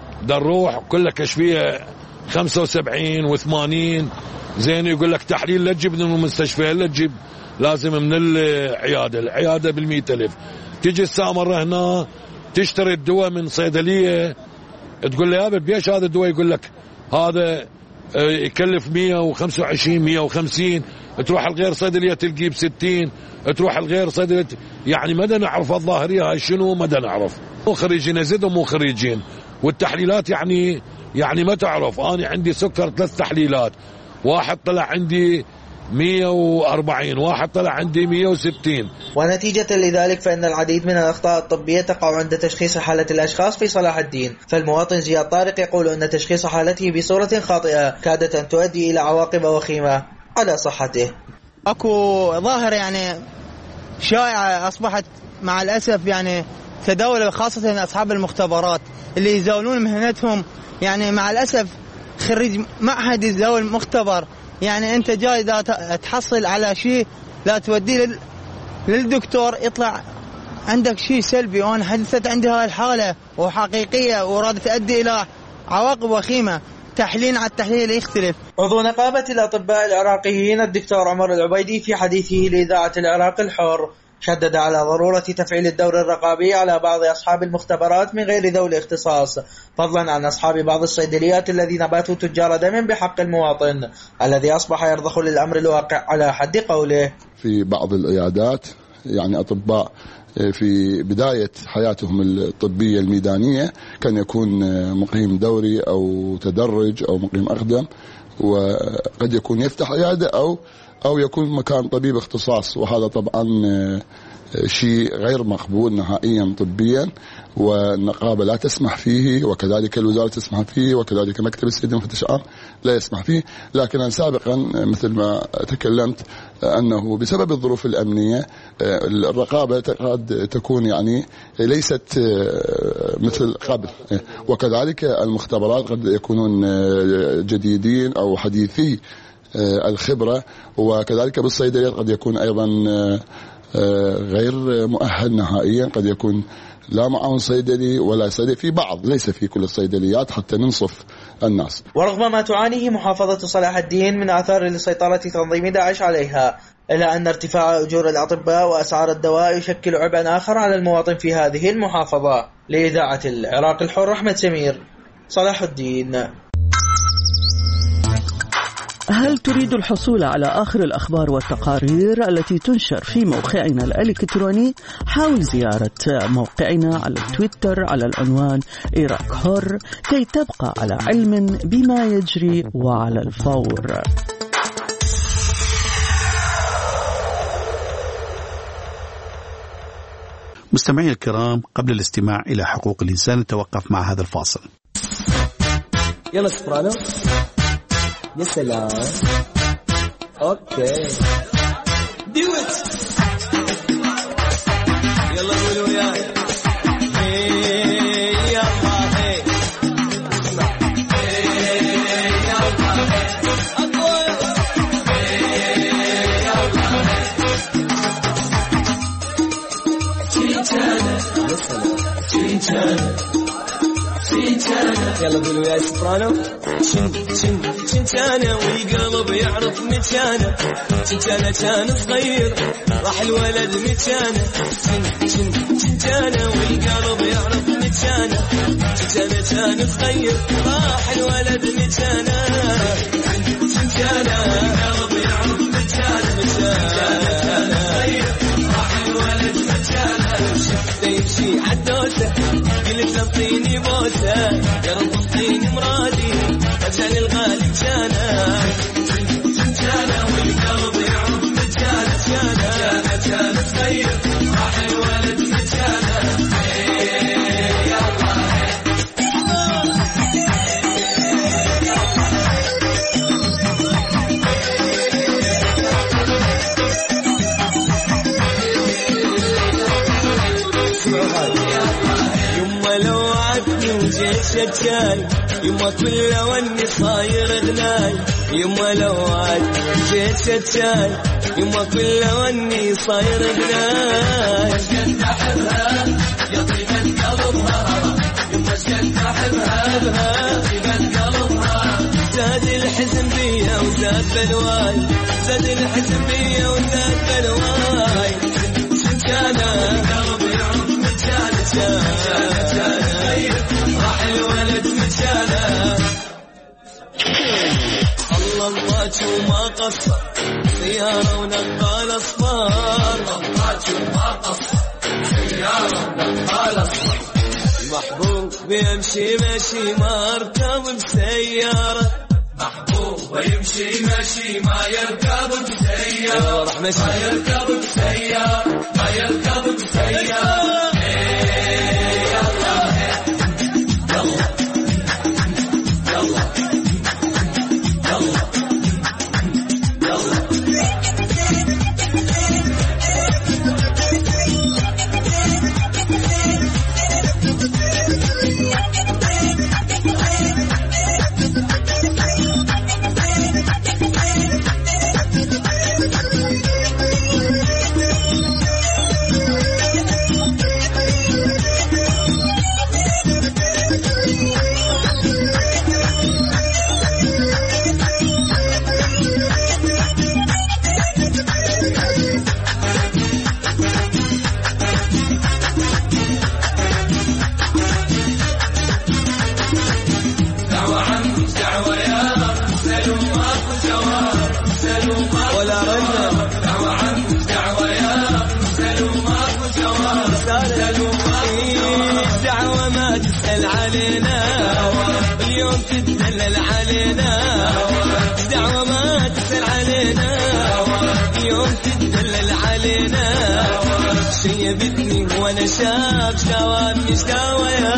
دروح كلها كشفية خمسة وسبعين وثمانين، زين يقول لك تحليل لا تجيب من المستشفى، لا تجيب لازم من العيادة، العيادة بالمئة ألف. تيجي السامرة هنا تشتري الدواء من صيدلية تقول له يا بيش هذا الدواء، يقول لك هذا يكلف مئة وخمسة وعشرين مئة وخمسين، تروح الغير صيدلية تلقيه بستين، تروح الغير صيدلية يعني مدى نعرف الظاهرية هاي شنو، مدى نعرف مو خريجين زد ومو خريجين، والتحليلات يعني يعني ما تعرف. أنا عندي سكر ثلاث تحليلات، واحد طلع عندي مئة وأربعين، واحد طلع عندي مئة وستين. ونتيجة لذلك فإن العديد من الأخطاء الطبية تقع عند تشخيص حالة الأشخاص في صلاح الدين. فالمواطن زياد طارق يقول أن تشخيص حالته بصورة خاطئة كادت أن تؤدي إلى عواقب وخيمة على صحته. أكو ظاهرة يعني شائعة أصبحت مع الأسف يعني تداول، خاصة أصحاب المختبرات اللي يزاولون مهنتهم، يعني مع الأسف خريج معهد يزاول مختبر، يعني أنت جاي دا تحصل على شيء لا توديه للدكتور يطلع عندك شيء سلبي. وأنا حدثت عندي هاي الحالة وحقيقية وراد تؤدي إلى عواقب وخيمة، تحليل على التحليل يختلف. عضو نقابة الأطباء العراقيين الدكتور عمر العبيدي في حديثه لإذاعة العراق الحر شدد على ضرورة تفعيل الدور الرقابي على بعض أصحاب المختبرات من غير ذوي الاختصاص، فضلا عن أصحاب بعض الصيدليات الذين باتوا تجار دم بحق المواطن الذي أصبح يرضخ للأمر الواقع على حد قوله. في بعض العيادات يعني أطباء في بداية حياتهم الطبية الميدانية كان يكون مقيم دوري أو تدرج أو مقيم أقدم، وقد يكون يفتح عيادة أو أو يكون مكان طبيب اختصاص، وهذا طبعا شيء غير مقبول نهائيا طبيا، والنقابة لا تسمح فيه، وكذلك الوزارة تسمح فيه، وكذلك مكتب السيد المفتش العام لا يسمح فيه. لكن أنا سابقا مثل ما تكلمت أنه بسبب الظروف الأمنية الرقابة قد تكون يعني ليست مثل قبل، وكذلك المختبرات قد يكونون جديدين أو حديثي الخبرة، وكذلك بالصيدليات قد يكون أيضا غير مؤهل نهائيا، قد يكون لا معه صيدلي ولا صيدلي في بعض، ليس في كل الصيدليات حتى ننصف الناس. ورغم ما تعانيه محافظة صلاح الدين من آثار لسيطرة تنظيم داعش عليها، إلا أن ارتفاع أجور الأطباء وأسعار الدواء يشكل عبئا آخر على المواطن في هذه المحافظة. لإذاعة العراق الحر أحمد سمير، صلاح الدين. هل تريد الحصول على آخر الأخبار والتقارير التي تنشر في موقعنا الإلكتروني؟ حاول زيارة موقعنا على تويتر على العنوان عراق حر كي تبقى على علم بما يجري وعلى الفور. مستمعي الكرام، قبل الاستماع إلى حقوق الإنسان نتوقف مع هذا الفاصل. يلا سبرانو. يا سلام. اوكي دو ات. يلا قولوا وياي. هي يلا هي. هي يلا هي. اقوى. هي يلا هي. تشينشانا. يا سلام. تشينشانا. يلا قولوا يا سبرانو. شن شن شنشانة والقلب يعرف مكانه. شنشانة كان صغير راح الولد مكانه. شن شن شنشانة والقلب يعرف مكانه. شنشانة كان صغير راح الولد مكانه. شنشانة والقلب يعرف مكانه. مكانه صغير راح الولد مكانه. شفته يمشي عالدوسة قلت انطيني بوسة يا رب انطيني مرادي رجع للغالب جانا. جانا والقلب يعرف مجانا. جانا جانا صغير راح الولد مجانا. يلا شجاي يما كل وني صاير غناي. يما لو عاد جيت شجاي يما كل وني صاير غناي. مشكلت احبها يا طيبة قلبها. يما مشكلت احبها يا طيبة قلبها. زاد الحزن بيا وزاد بلواي. زاد الحزن بيا وزاد بلواي. شنشانة قلبي يعرف مجانا. شانا شانا راح الولد مجانا. الله الله وما قصر سيارة ونقال أصفار. الله وما قصر سيارة ونقال أصفار. محبوب بيمشي ماشي ما يركب بسيارة. محبوب يمشي ماشي ما يركب بسيارة. ما يركب بسيارة. ما يركب بسيارة. شيبتني وانا شاب شوان مش داويا.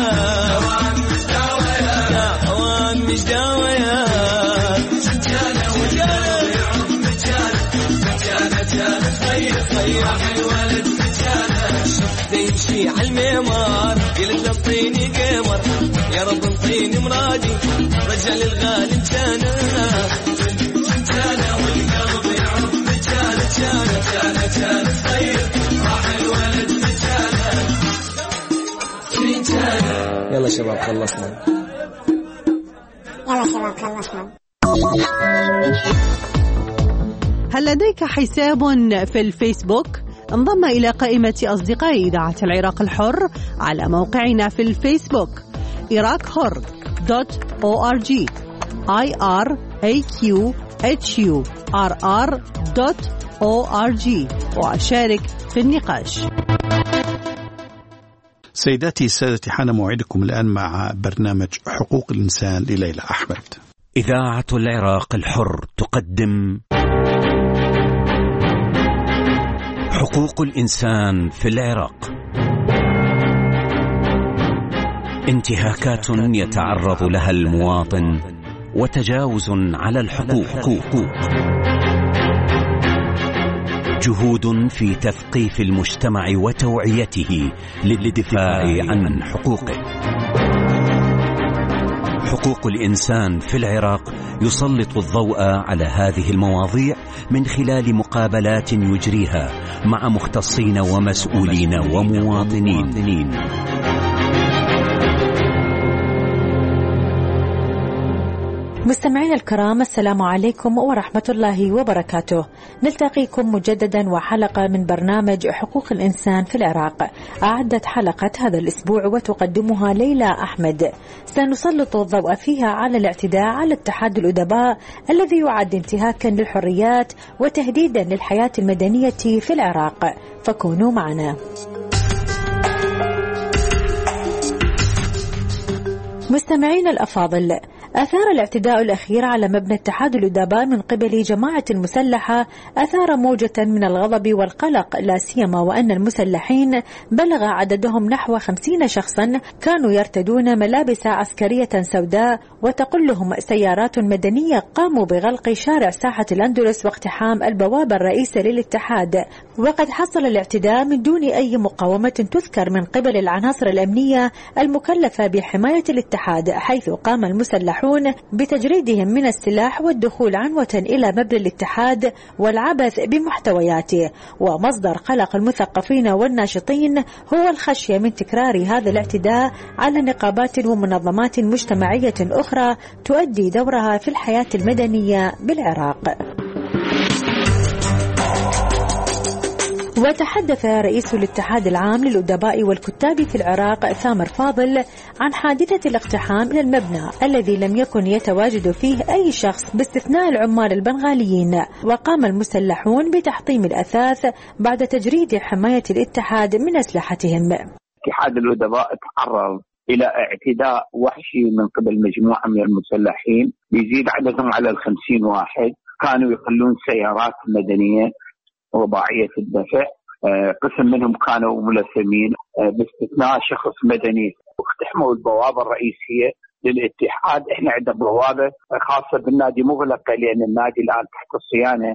شوان مش داويا. شجانة والقلب يعرف مجانا. شجانة جانة صغير صغير الولد مجانا. شفته يمشي عالميمار قلت انطيني قمر يا رب انطيني مرادي رجع للغالب جانا. شجانة والقلب يعرف مجانا. جانا جانا جانا صغير راح الولد مجانا. يلا شباب خلصنا. يلا شباب خلصنا. هل لديك حساب في الفيسبوك؟ انضم إلى قائمة أصدقاء إذاعة العراق الحر على موقعنا في الفيسبوك عراق حر دوت أو آر جي. آي آر إيه كيو إتش يو آر آر دوت أو آر جي وأشارك في النقاش. سيداتي سادتي، حان موعدكم الآن مع برنامج حقوق الإنسان لليلى أحمد. إذاعة العراق الحر تقدم حقوق الإنسان في العراق. انتهاكات يتعرض لها المواطن وتجاوز على الحقوق، جهود في تثقيف المجتمع وتوعيته للدفاع عن حقوقه. حقوق الإنسان في العراق يسلط الضوء على هذه المواضيع من خلال مقابلات يجريها مع مختصين ومسؤولين ومواطنين. مستمعينا الكرام، السلام عليكم ورحمة الله وبركاته. نلتقيكم مجددا وحلقة من برنامج حقوق الإنسان في العراق. أعدت حلقة هذا الأسبوع وتقدمها ليلى أحمد. سنسلط الضوء فيها على الاعتداء على اتحاد الأدباء الذي يعد انتهاكا للحريات وتهديدا للحياة المدنية في العراق، فكونوا معنا. مستمعين الأفاضل، أثار الاعتداء الأخير على مبنى اتحاد الأدباء من قبل جماعة مسلحة أثار موجة من الغضب والقلق، لا سيما وأن المسلحين بلغ عددهم نحو خمسين شخصا كانوا يرتدون ملابس عسكرية سوداء وتقلهم سيارات مدنية. قاموا بغلق شارع ساحة الأندلس واقتحام البوابة الرئيسة للاتحاد. وقد حصل الاعتداء من دون أي مقاومة تذكر من قبل العناصر الأمنية المكلفة بحماية الاتحاد، حيث قام المسلحون بتجريدهم من السلاح والدخول عنوة إلى مبنى الاتحاد والعبث بمحتوياته. ومصدر قلق المثقفين والناشطين هو الخشية من تكرار هذا الاعتداء على نقابات ومنظمات مجتمعية أخرى تؤدي دورها في الحياة المدنية بالعراق. وتحدث رئيس الاتحاد العام للأدباء والكتاب في العراق ثامر فاضل عن حادثة الاقتحام إلى المبنى الذي لم يكن يتواجد فيه أي شخص باستثناء العمال البنغاليين. وقام المسلحون بتحطيم الأثاث بعد تجريد حماية الاتحاد من أسلحتهم. اتحاد الأدباء تعرض إلى اعتداء وحشي من قبل مجموعة من المسلحين يزيد عددهم على الخمسين واحد، كانوا يخلون سيارات مدنية رباعية الدفع، قسم منهم كانوا ملثمين باستثناء شخص مدني، واقتحموا البوابة الرئيسية للاتحاد. احنا عندنا بوابة خاصة بالنادي مغلقة لأن النادي الآن تحت الصيانة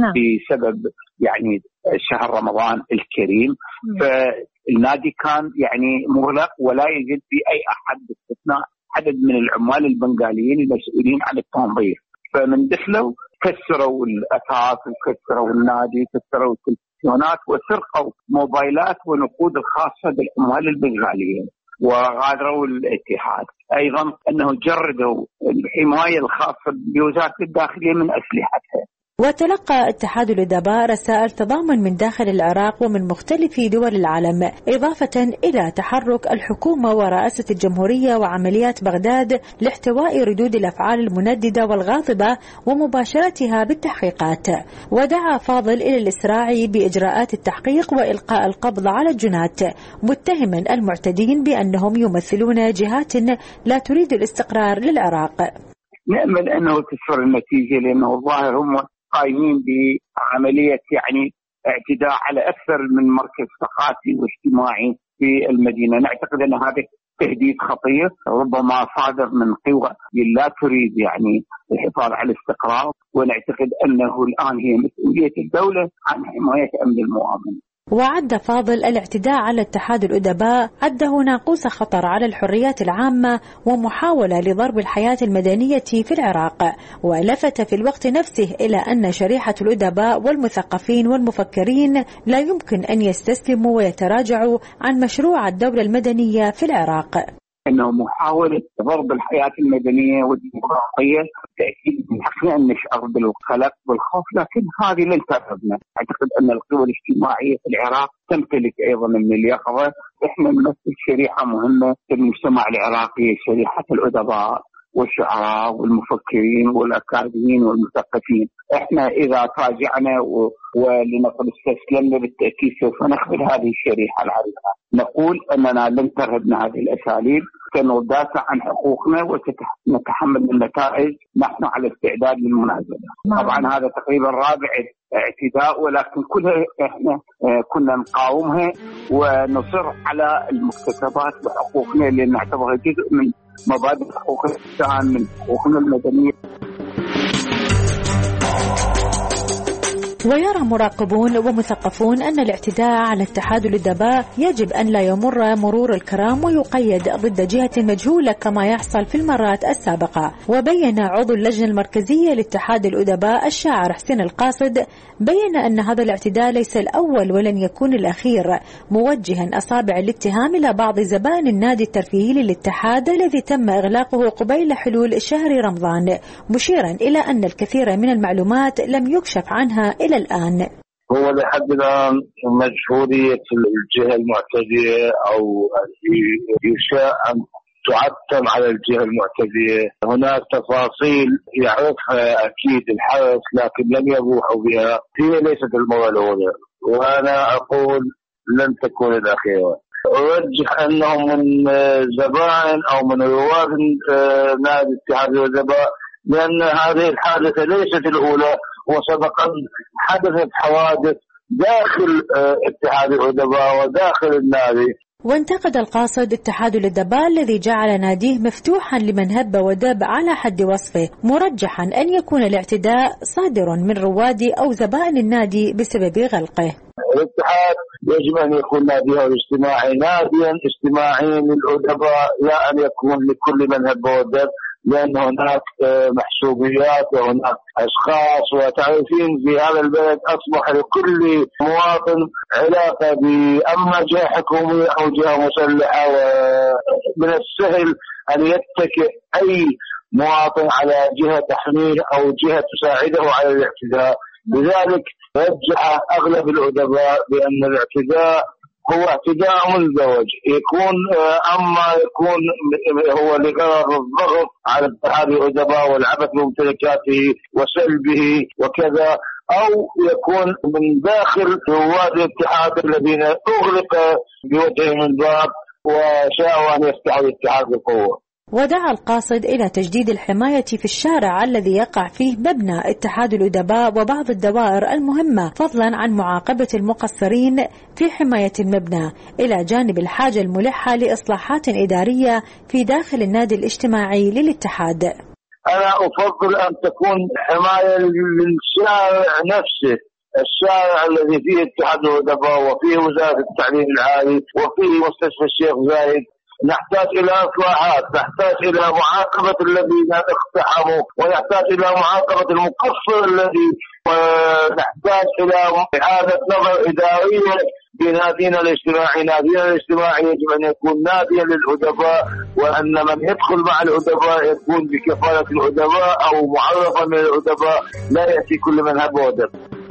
بسبب يعني شهر رمضان الكريم. م. فالنادي كان يعني مغلق ولا يوجد في أي أحد باستثناء عدد من العمال البنغاليين المسؤولين عن التنظيف. فمن دخلوا كسروا الأثاث وكسروا النادي، كسروا التلفزيونات وسرقوا موبايلات ونقود الخاصة بالعمال البنغاليين وغادروا الاتحاد. أيضا أنه جردوا الحماية الخاصة بوزارة الداخلية من أسلحتها. وتلقى اتحاد الأدباء رسائل تضامن من داخل العراق ومن مختلف دول العالم، إضافة إلى تحرك الحكومة ورئاسة الجمهورية وعمليات بغداد لاحتواء ردود الأفعال المنددة والغاضبة ومباشرتها بالتحقيقات. ودعا فاضل إلى الإسراع بإجراءات التحقيق وإلقاء القبض على الجنات، متهما المعتدين بأنهم يمثلون جهات لا تريد الاستقرار للعراق. نأمل أنه تصل النتيجة، لأنه الظاهر هم قائمين بعملية يعني اعتداء على أكثر من مركز ثقافي واجتماعي في المدينة. نعتقد أن هذا تهديد خطير ربما صادر من قوى لا تريد يعني الحفاظ على الاستقرار، ونعتقد أنه الآن هي مسؤولية الدولة عن حماية أمن المواطن. وعد فاضل الاعتداء على اتحاد الأدباء عده ناقوس خطر على الحريات العامة ومحاولة لضرب الحياة المدنية في العراق، ولفت في الوقت نفسه إلى أن شريحة الأدباء والمثقفين والمفكرين لا يمكن أن يستسلموا ويتراجعوا عن مشروع الدولة المدنية في العراق. أنه محاولة ضرب الحياة المدنية والديمقراطية تأكيد من حقنا أن نشعر بالقلق والخوف، لكن هذه لن تذهبنا. أعتقد أن القوى الاجتماعية في العراق تمتلك أيضا من اليقظة. إحنا نمثل شريحة مهمة في المجتمع العراقي، شريحة الأدباء والشعراء والمفكرين والأكاديميين والمثقفين. احنا إذا تراجعنا ولنقل استسلمنا بالتأكيد سوف نخذل هذه الشريحة العريضة. نقول أننا لن ترهبنا هذه الأساليب، سندافع عن حقوقنا وسنتحمل النتائج. نحن على استعداد للمنازلة. طبعا هذا تقريبا رابع اعتداء، ولكن كلها احنا كنا نقاومها ونصر على المكتسبات وحقوقنا اللي نعتبرها جزء من مبادئ حقوق الإنسان، من حقوقنا المدنية. ويرى مراقبون ومثقفون أن الاعتداء على اتحاد الأدباء يجب أن لا يمر مرور الكرام ويقيد ضد جهة مجهولة كما يحصل في المرات السابقة. وبين عضو اللجنة المركزية لاتحاد الأدباء الشاعر حسين القاصد بين أن هذا الاعتداء ليس الأول ولن يكون الأخير، موجها أصابع الاتهام إلى بعض زبائن النادي الترفيهي للاتحاد الذي تم إغلاقه قبيل حلول شهر رمضان، مشيرا إلى أن الكثير من المعلومات لم يكشف عنها إلى الآن. هو لحد الآن مجهولية الجهة المعتدية أو يشاء أن تعتم على الجهة المعتدية. هناك تفاصيل يعرفها أكيد الحرس لكن لم يبوحوا بها. هي ليست المرة الأولى وأنا أقول لن تكون الأخيرة. أرجح أنهم من زبائن أو من رواد نادي اتحاد الأدباء، لأن هذه الحادثة ليست الأولى، وسبقا حدثت حوادث داخل اتحاد الأدباء وداخل النادي. وانتقد القاصد اتحاد الأدباء الذي جعل ناديه مفتوحا لمن هب ودب على حد وصفه، مرجحا أن يكون الاعتداء صادر من رواد أو زبائن النادي بسبب غلقه. الاتحاد يجب أن يكون ناديا اجتماعي، ناديا اجتماعيا للأدباء، لا أن يكون لكل من هب ودب، لأن هناك محسوبيات وهناك أشخاص وتعرفين في هذا البلد أصبح لكل مواطن علاقة بأما جهة حكومية أو جهة مسلحة، ومن السهل أن يتكئ أي مواطن على جهة تحميه أو جهة تساعده على الاعتداء. لذلك رجح أغلب الأدباء بأن الاعتداء هو اعتداء مزدوج، يكون أما يكون هو لغرض الضغط على اتحاد الأدباء والعبث بممتلكاته وسلبه وكذا، أو يكون من داخل رواد الاتحاد الذين أغلق بوجه من باب وشاءوا أن يفتحوا الاتحاد بقوة. ودعا القاصد إلى تجديد الحماية في الشارع الذي يقع فيه مبنى اتحاد الأدباء وبعض الدوائر المهمة، فضلا عن معاقبة المقصرين في حماية المبنى، إلى جانب الحاجة الملحة لإصلاحات إدارية في داخل النادي الاجتماعي للاتحاد. أنا أفضل أن تكون حماية للشارع نفسه، الشارع الذي فيه اتحاد الأدباء وفيه وزارة التعليم العالي وفيه مستشفى الشيخ زايد. نحتاج إلى إصلاحات، نحتاج إلى معاقبة الذين اقتحموا، ونحتاج إلى معاقبة المقصر الذي، ونحتاج إلى إعادة نظر إدارية بنادينا الاجتماعي. نادينا الاجتماعي يجب أن يكون ناديا للأدباء، وأن من يدخل مع الأدباء يكون بكفالة الأدباء أو معرفا من الأدباء، لا يأتي كل من هب ودب.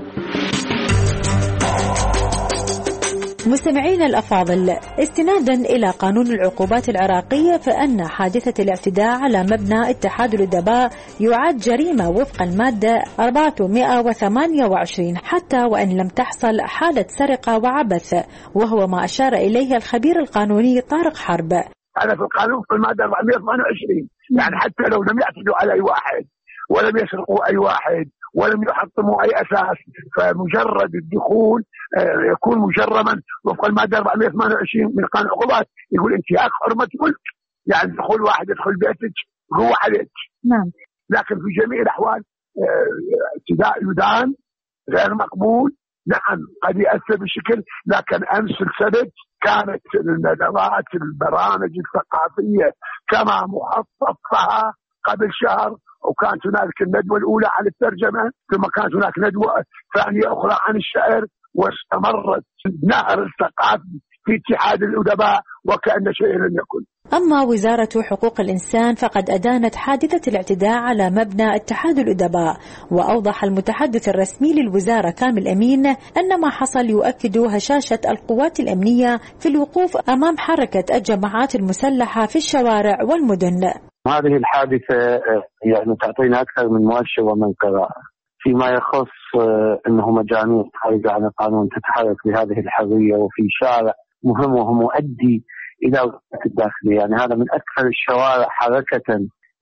مستمعينا الأفاضل، استنادا إلى قانون العقوبات العراقية فإن حادثة الاعتداء على مبنى اتحاد الأدباء يعد جريمة وفق المادة أربعمائة وثمانية وعشرين حتى وإن لم تحصل حالة سرقة وعبث، وهو ما أشار إليه الخبير القانوني طارق حرب. أنا في القانون في المادة أربعمائة وثمانية وعشرين يعني حتى لو لم يعتدوا على أي واحد ولم يسرقوا أي واحد ولم يحطموا أي أساس، فمجرد الدخول يكون مجرما وفق المادة أربعمائة وثمانية وعشرين من قانون العقوبات، يقول انتهاك حرمة ملك، يعني دخول واحد يدخل بيتك هو عليك. نعم. لكن في جميع الأحوال اعتداء يدان غير مقبول. نعم قد يأثر بشكل، لكن أمس السبت كانت الندوات البرامج الثقافية كما مخططها قبل شهر، وكانت هناك الندوة الأولى عن الترجمة، ثم كانت هناك ندوة ثانية أخرى عن الشعر، واستمرت نهر الثقافي في اتحاد الأدباء وكأن شيئا لم يكن. أما وزارة حقوق الإنسان فقد أدانت حادثة الاعتداء على مبنى اتحاد الأدباء، وأوضح المتحدث الرسمي للوزارة كامل أمين أن ما حصل يؤكد هشاشة القوات الأمنية في الوقوف أمام حركة الجماعات المسلحة في الشوارع والمدن. هذه الحادثة يعني تعطينا أكثر من مؤشر ومن قراءة فيما يخص أنه مجاميع خارجة عن القانون تتحرك بهذه الحرية وفي شارع مهم وهو مؤدي إلى وزارة الداخلية. يعني هذا من أكثر الشوارع حركة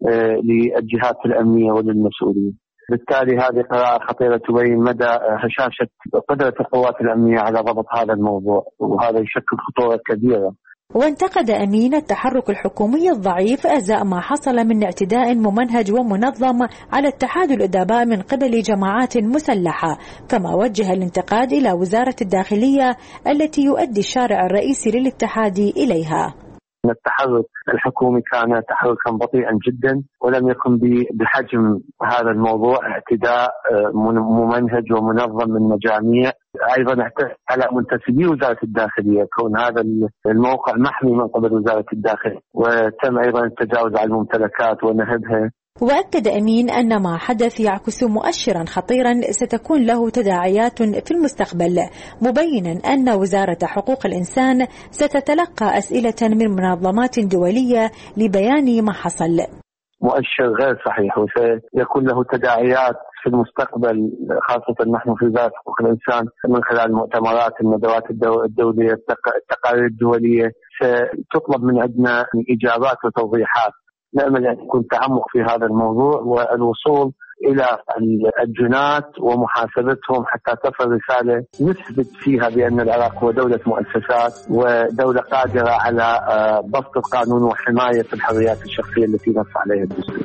للجهات الأمنية وللمسؤولين. بالتالي هذه قراءة خطيرة تبين مدى هشاشة قدرة القوات الأمنية على ضبط هذا الموضوع، وهذا يشكل خطورة كبيرة. وانتقد أمين التحرك الحكومي الضعيف أزاء ما حصل من اعتداء ممنهج ومنظم على اتحاد الأدباء من قبل جماعات مسلحة، كما وجه الانتقاد إلى وزارة الداخلية التي يؤدي الشارع الرئيسي للاتحاد إليها. التحرك الحكومي كان تحركا بطيئا جدا ولم يكن بحجم هذا الموضوع، اعتداء ممنهج ومنظم من مجاميع. أيضا اعتدى على منتسبي وزارة الداخلية كون هذا الموقع محمي من قبل وزارة الداخلية، وتم أيضا التجاوز على الممتلكات ونهبها. وأكد أمين أن ما حدث يعكس مؤشرا خطيرا ستكون له تداعيات في المستقبل، مبينا أن وزارة حقوق الإنسان ستتلقى أسئلة من منظمات دولية لبيان ما حصل. مؤشر غير صحيح وسيكون له تداعيات في المستقبل، خاصة نحن في وزارة حقوق الإنسان من خلال المؤتمرات، الندوات الدولية، التقارير الدولية، ستطلب من عندنا إجابات وتوضيحات. نأمل أن يكون تعمق في هذا الموضوع والوصول إلى الجنات ومحاسبتهم حتى تصل رسالة نثبت فيها بأن العراق هو دولة مؤسسات ودولة قادرة على بسط القانون وحماية الحريات الشخصية التي نص عليها الدستور.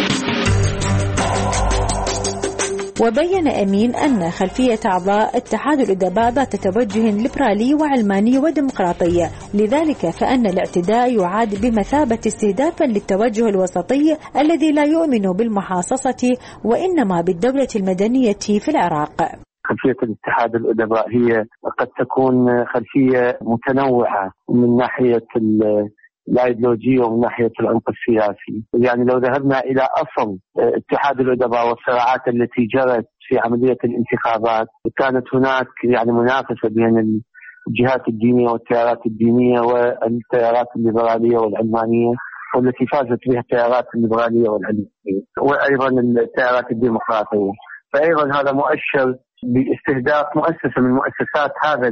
وبين أمين أن خلفية أعضاء اتحاد الأدباء ذات توجه ليبرالي وعلماني وديمقراطي، لذلك فإن الاعتداء يعاد بمثابة استهدافا للتوجه الوسطي الذي لا يؤمن بالمحاصصة وإنما بالدولة المدنية في العراق. خلفية الاتحاد الأدباء هي قد تكون خلفية متنوعة من ناحية الأيديولوجية ومن ناحية العمق السياسي. يعني لو ذهبنا إلى أصل اتحاد الأدباء والصراعات التي جرت في عملية الانتخابات، كانت هناك يعني منافسة بين الجهات الدينية والتيارات الدينية والتيارات الليبرالية والعلمانية، والتي فازت بها التيارات الليبرالية والعلمانية وأيضا التيارات الديمقراطية. فأيضا هذا مؤشر باستهداف مؤسسة من مؤسسات هذا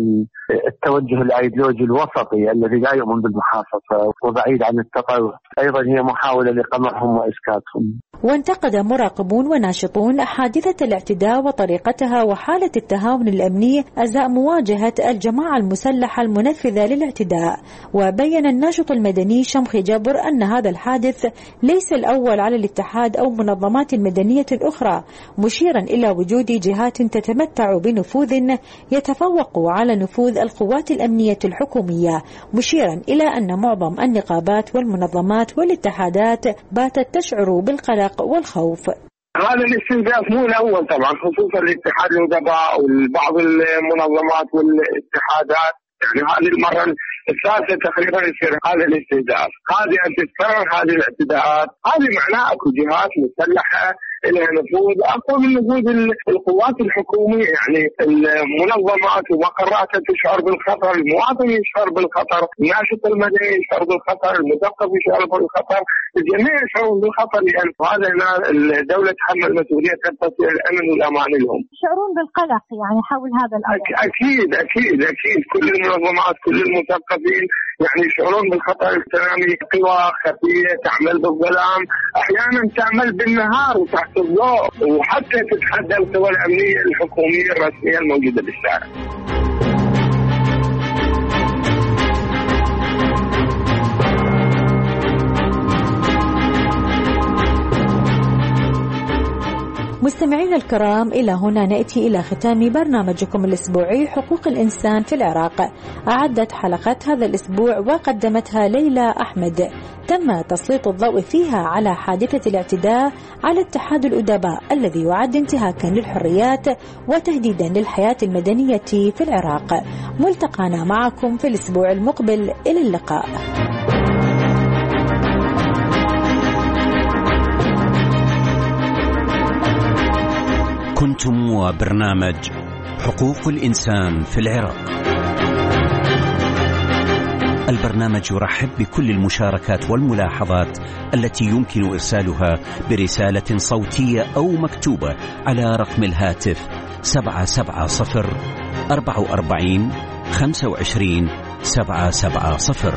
التوجه الأيديولوجي الوسطي الذي لا يؤمن بالمحافظة وبعيد عن التطرف. أيضا هي محاولة لقمعهم وإسكاتهم. وانتقد مراقبون وناشطون حادثة الاعتداء وطريقتها وحالة التهاون الأمني أزاء مواجهة الجماعة المسلحة المنفذة للاعتداء. وبين الناشط المدني شمخي جبر أن هذا الحادث ليس الأول على الاتحاد أو منظمات مدنية أخرى، مشيرا إلى وجود جهات تتمتع بنفوذ يتفوق على نفوذ القوات الأمنية الحكومية، مشيرا إلى أن معظم النقابات والمنظمات والاتحادات باتت تشعر بالقلق والخوف. هذا الاستهداف مو الأول طبعا، خصوصا الاتحاد الأدباء وبعض المنظمات والاتحادات. يعني هذه المرة الثالثة تقريبا يصير هذا الاستهداف. هذه أن تتكرر هذه الاعتداءات، هذه معناها أكو جهات مسلحة لها نفوذ أقوى من نفوذ القوات الحكومية. يعني المنظمات ومقراتها تشعر بالخطر، المواطن يشعر بالخطر، الناشط المدني يشعر بالخطر، المثقف يشعر بالخطر، الجميع يشعرون بالخطر، لأن هذا الدولة تحمل مسؤولية تصل الأمن والأمان لهم. يشعرون بالقلق يعني حول هذا الأمر. أكيد أكيد أكيد كل المنظمات كل المثقفين يعني يشعرون بالخطر السلامي. قوى خفية تعمل بالظلام، أحيانا تعمل بالنهار وتحت الضوء، وحتى تتحدى القوى الأمنية الحكومية الرسمية الموجودة بالشارع. مستمعينا الكرام، إلى هنا نأتي إلى ختام برنامجكم الأسبوعي حقوق الإنسان في العراق. أعدت حلقة هذا الأسبوع وقدمتها ليلى أحمد. تم تسليط الضوء فيها على حادثة الاعتداء على اتحاد الأدباء الذي يعد انتهاكا للحريات وتهديدا للحياة المدنية في العراق. ملتقانا معكم في الأسبوع المقبل، إلى اللقاء. كنتم وبرنامج حقوق الإنسان في العراق. البرنامج يرحب بكل المشاركات والملاحظات التي يمكن إرسالها برسالة صوتية أو مكتوبة على رقم الهاتف سبعة سبعة صفر أربعة وأربعين خمسة وعشرين سبعة سبعة صفر.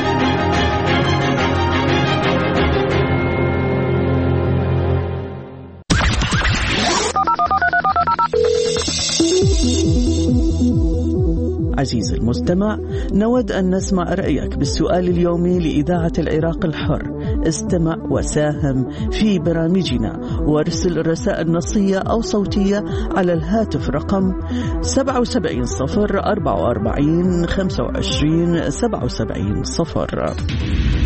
عزيزي المستمع، نود أن نسمع رأيك بالسؤال اليومي لإذاعة العراق الحر. استمع وساهم في برامجنا وارسل رسائل نصية أو صوتية على الهاتف رقم سبعة سبعة صفر أربعة وأربعين خمسة وعشرين سبعة وسبعين صفر.